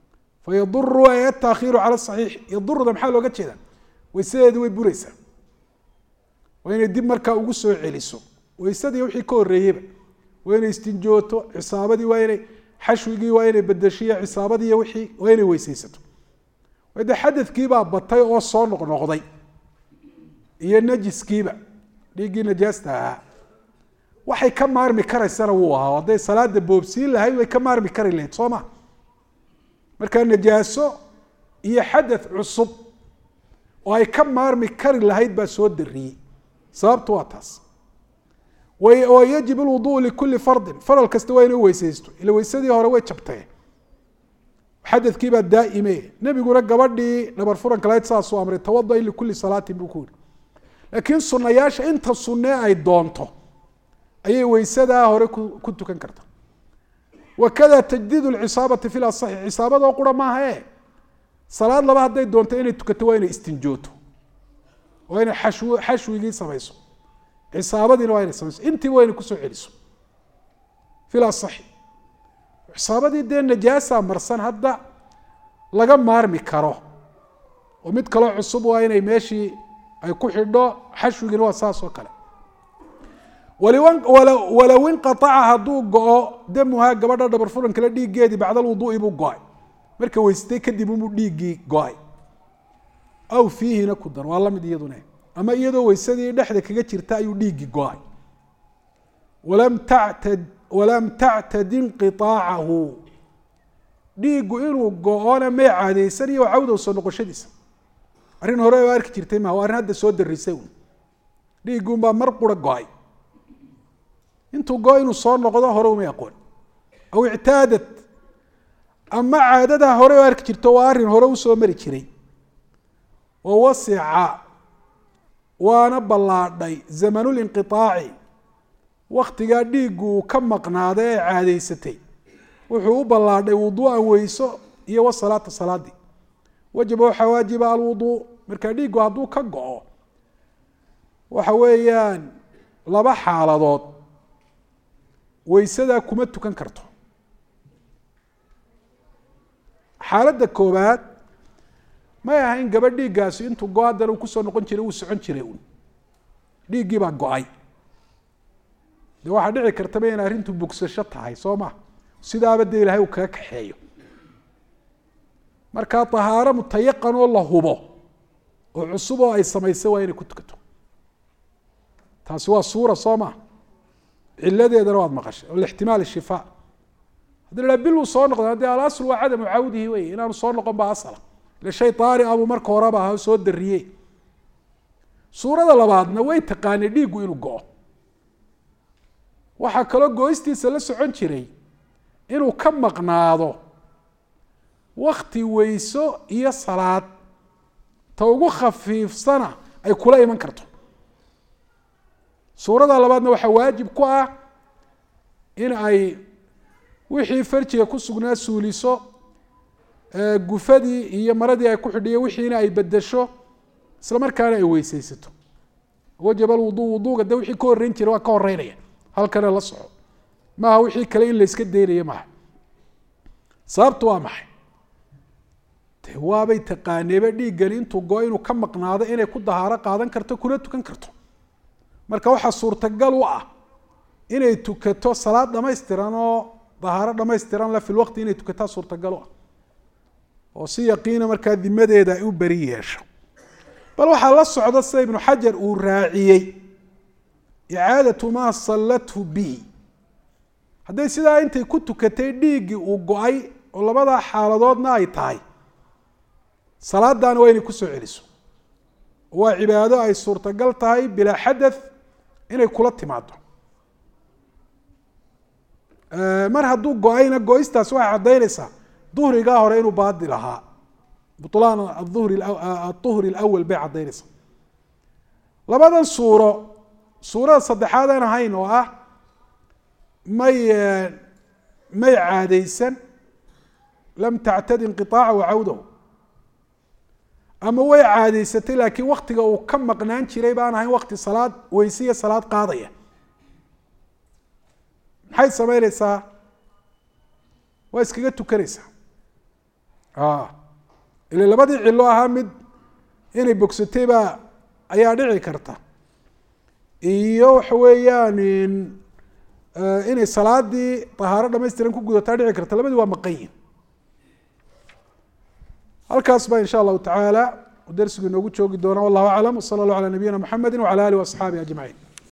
fayaduru ay atakhiiru cala saxiix. yaduruda maxaa looga jeeda? weysadeedii way buraysaa, waa inay dib markaa ugu soo celiso weysadii wixii ka horreeyeyba. waa inay istinjooto, cisaabadii waa inay, xashwigii waa inay bedeshiya, cisaabadii iyo wixii waa inay weysaysato. de xadadkiibaa batay oo soo noqnoqday iyo najiskiiba, dhiiggii najaasta ahaa. waxay ka maarmi karaysana wuu ahaa, hadday salaada boobsiin lahayd way ka maarmi kari lahayd soo ma. markaa najaaso iyo xadath cusub oo ay ka maarmi kari lahayd baa soo dariyey. sababtu waa taas. yajib alwudu likuli fardin, faral kasta waa inay weysaysto, ila weysadii hore way jabtee, xadadkiibaa daa'ime. nebiguna gabadhii dhabar furanka lahayd saasuu amray, tawada likuli salaatin buu ku yiri. laakiin sunayaasha inta sunne ay doonto ayay weysadaa hore ku tukan karta. wakada tajdiid lcisaabati fi lasaxi, cisaabadoo qura maaha salaad laba hadday doonto inay tukato waa inay istinjooto, waa inay xashwigii samayso, cisaabadiina waa inay samayso, intiiba waa inay kusoo celiso fi lasaxi. cisaabadii dee najaasa marsan hadda laga maarmi karo, oo mid kaloo cusub waa inay meeshii ay ku xidho, xashwigiina waa saas oo kale. walow inqaaca hadduu go-o damuhaa gabadha dhabar furankale dhiiggeedii bacda alwuduui buu go-ay, marka weysatay kadib unbuu dhiiggii go-ay. aw fiihina ku dar waa lamid iyaduna, ama iyadoo weysadii dhexda kaga jirta ayuu dhiiggii go-ay. walam tactadi inqiaacahu, dhiiggu inuu go-ona may caadeysan iyo cawdow soo noqoshadiisa. arrin hore oo arki jirtay ma, waa arrin hadda soo darisay un. dhiiggunbaa mar qura go-ay, intuu go inuu soo noqdo hore umay aqoon. aw ictaadad, ama caadadaa hore oo arki jirto waa arrin hore usoo mari jiray. wa wasica, waana ballaadhay zamanulinqiaaci, waktigaa dhiiggu uu ka maqnaada ee caadeysatay wuxuu u ballaadhay wuduu'an weyso iyo wasalaata salaadii. wajaba waxaa waajiba alwuduu, markaa dhiiggu hadduu ka go-o waxa weeyaan laba xaaladood weysadaa kuma tukan karto. xaaladda koobaad may ahayn gabadh dhiiggaasi intuu go haddana uu kusoo noqon jiray uu socon jiray un, dhiiggii baa go-ay. de waxaa dhici kartaba in arrintu bogsasho tahay soo ma, sidaaba dee ilaahay uu kaga kaxeeyo. markaa tahaaro mutayaqan oo la hubo oo cusub oo ay samaysay waa inay ku tukato. taasi waa suura soo ma, ciladeedana waad maqashay, oo lixtimaal shifaa. haddii la bil uu soo noqdo, haddii alasl waa cadamu cawdihi wey, inaanu soo noqon baa asala, ila shay taari abuu marka horeba aha soo dariyey. suurada labaadna way taqaanay dhiiggu inuu go-o. waxaa kaloo go-istiisa la socon jiray inuu ka maqnaado wakti weyso iyo salaad, ta ugu khafiifsana ay kula iman karto. suurada labaadna waxaa waajib ku ah in ay wixii farjiga ku sugnaa suuliso, gufadii iyo maradii ay ku xidhiya wixiina ay bedesho, isla markaana ay weysaysato. wajaba alwuduu, wuduuga de wixii ka horreyn jiray waa ka horeynaya, halkana la soco maaha wixii kale in la iska daynayo maaha. sababtu waa maxay? de waabay taqaaneeba dhiiggani intuu go inuu ka maqnaado inay ku dahaaro qaadan karto kuna tukan karto. marka waxaa suurtagal u ah inay tukato salaad dhamaystiran oo dahaaro dhamaystiran la fil waqti inay tukataa suurtagal u ah, oo si yaqiina markaa dimadeeda ay u beri yeesho. bal waxaa la socda sida ibnu xajar uu raaciyey icaadatu maa sallathu bihi. hadday sidaa intay ku tukatay dhiiggii uu go-ay oo labadaa xaaladoodna ay tahay, salaadaana waa inay kusoo celiso. waa cibaado ay suurtagal tahay bilaa xadath inay kula timaado. mar hadduu go-ayna go-istaas waxay caddaynaysaa duhrigaa hore inuu baadil ahaa, bulaan aduhri alawal bay caddaynaysaa. labadan suurada saddexaad aan ahayn oo ah may caadeysan, lam tactadi inqiaaca wa cawdahu, ama way caadeysatay laakiin waktiga uu ka maqnaan jiray baan ahayn wakti salaad weyse iyo salaad qaadaya. maxay samaynaysaa? waa iskaga tukanaysaa. ila labadii cilo ahaa mid inay bogsatay baa ayaa dhici karta iyo waxa weeyaan inay salaadii طahaaro dhamaystiran ku gudataa dhici karta, labadii waa maqayin. halkaas baa in sha allahu tacaala darsigu inoogu joogi doona. wallahu aclam, wsala اllah alى nabiyina mxamedi wعalى alih وaصxaabihi aجmaعin.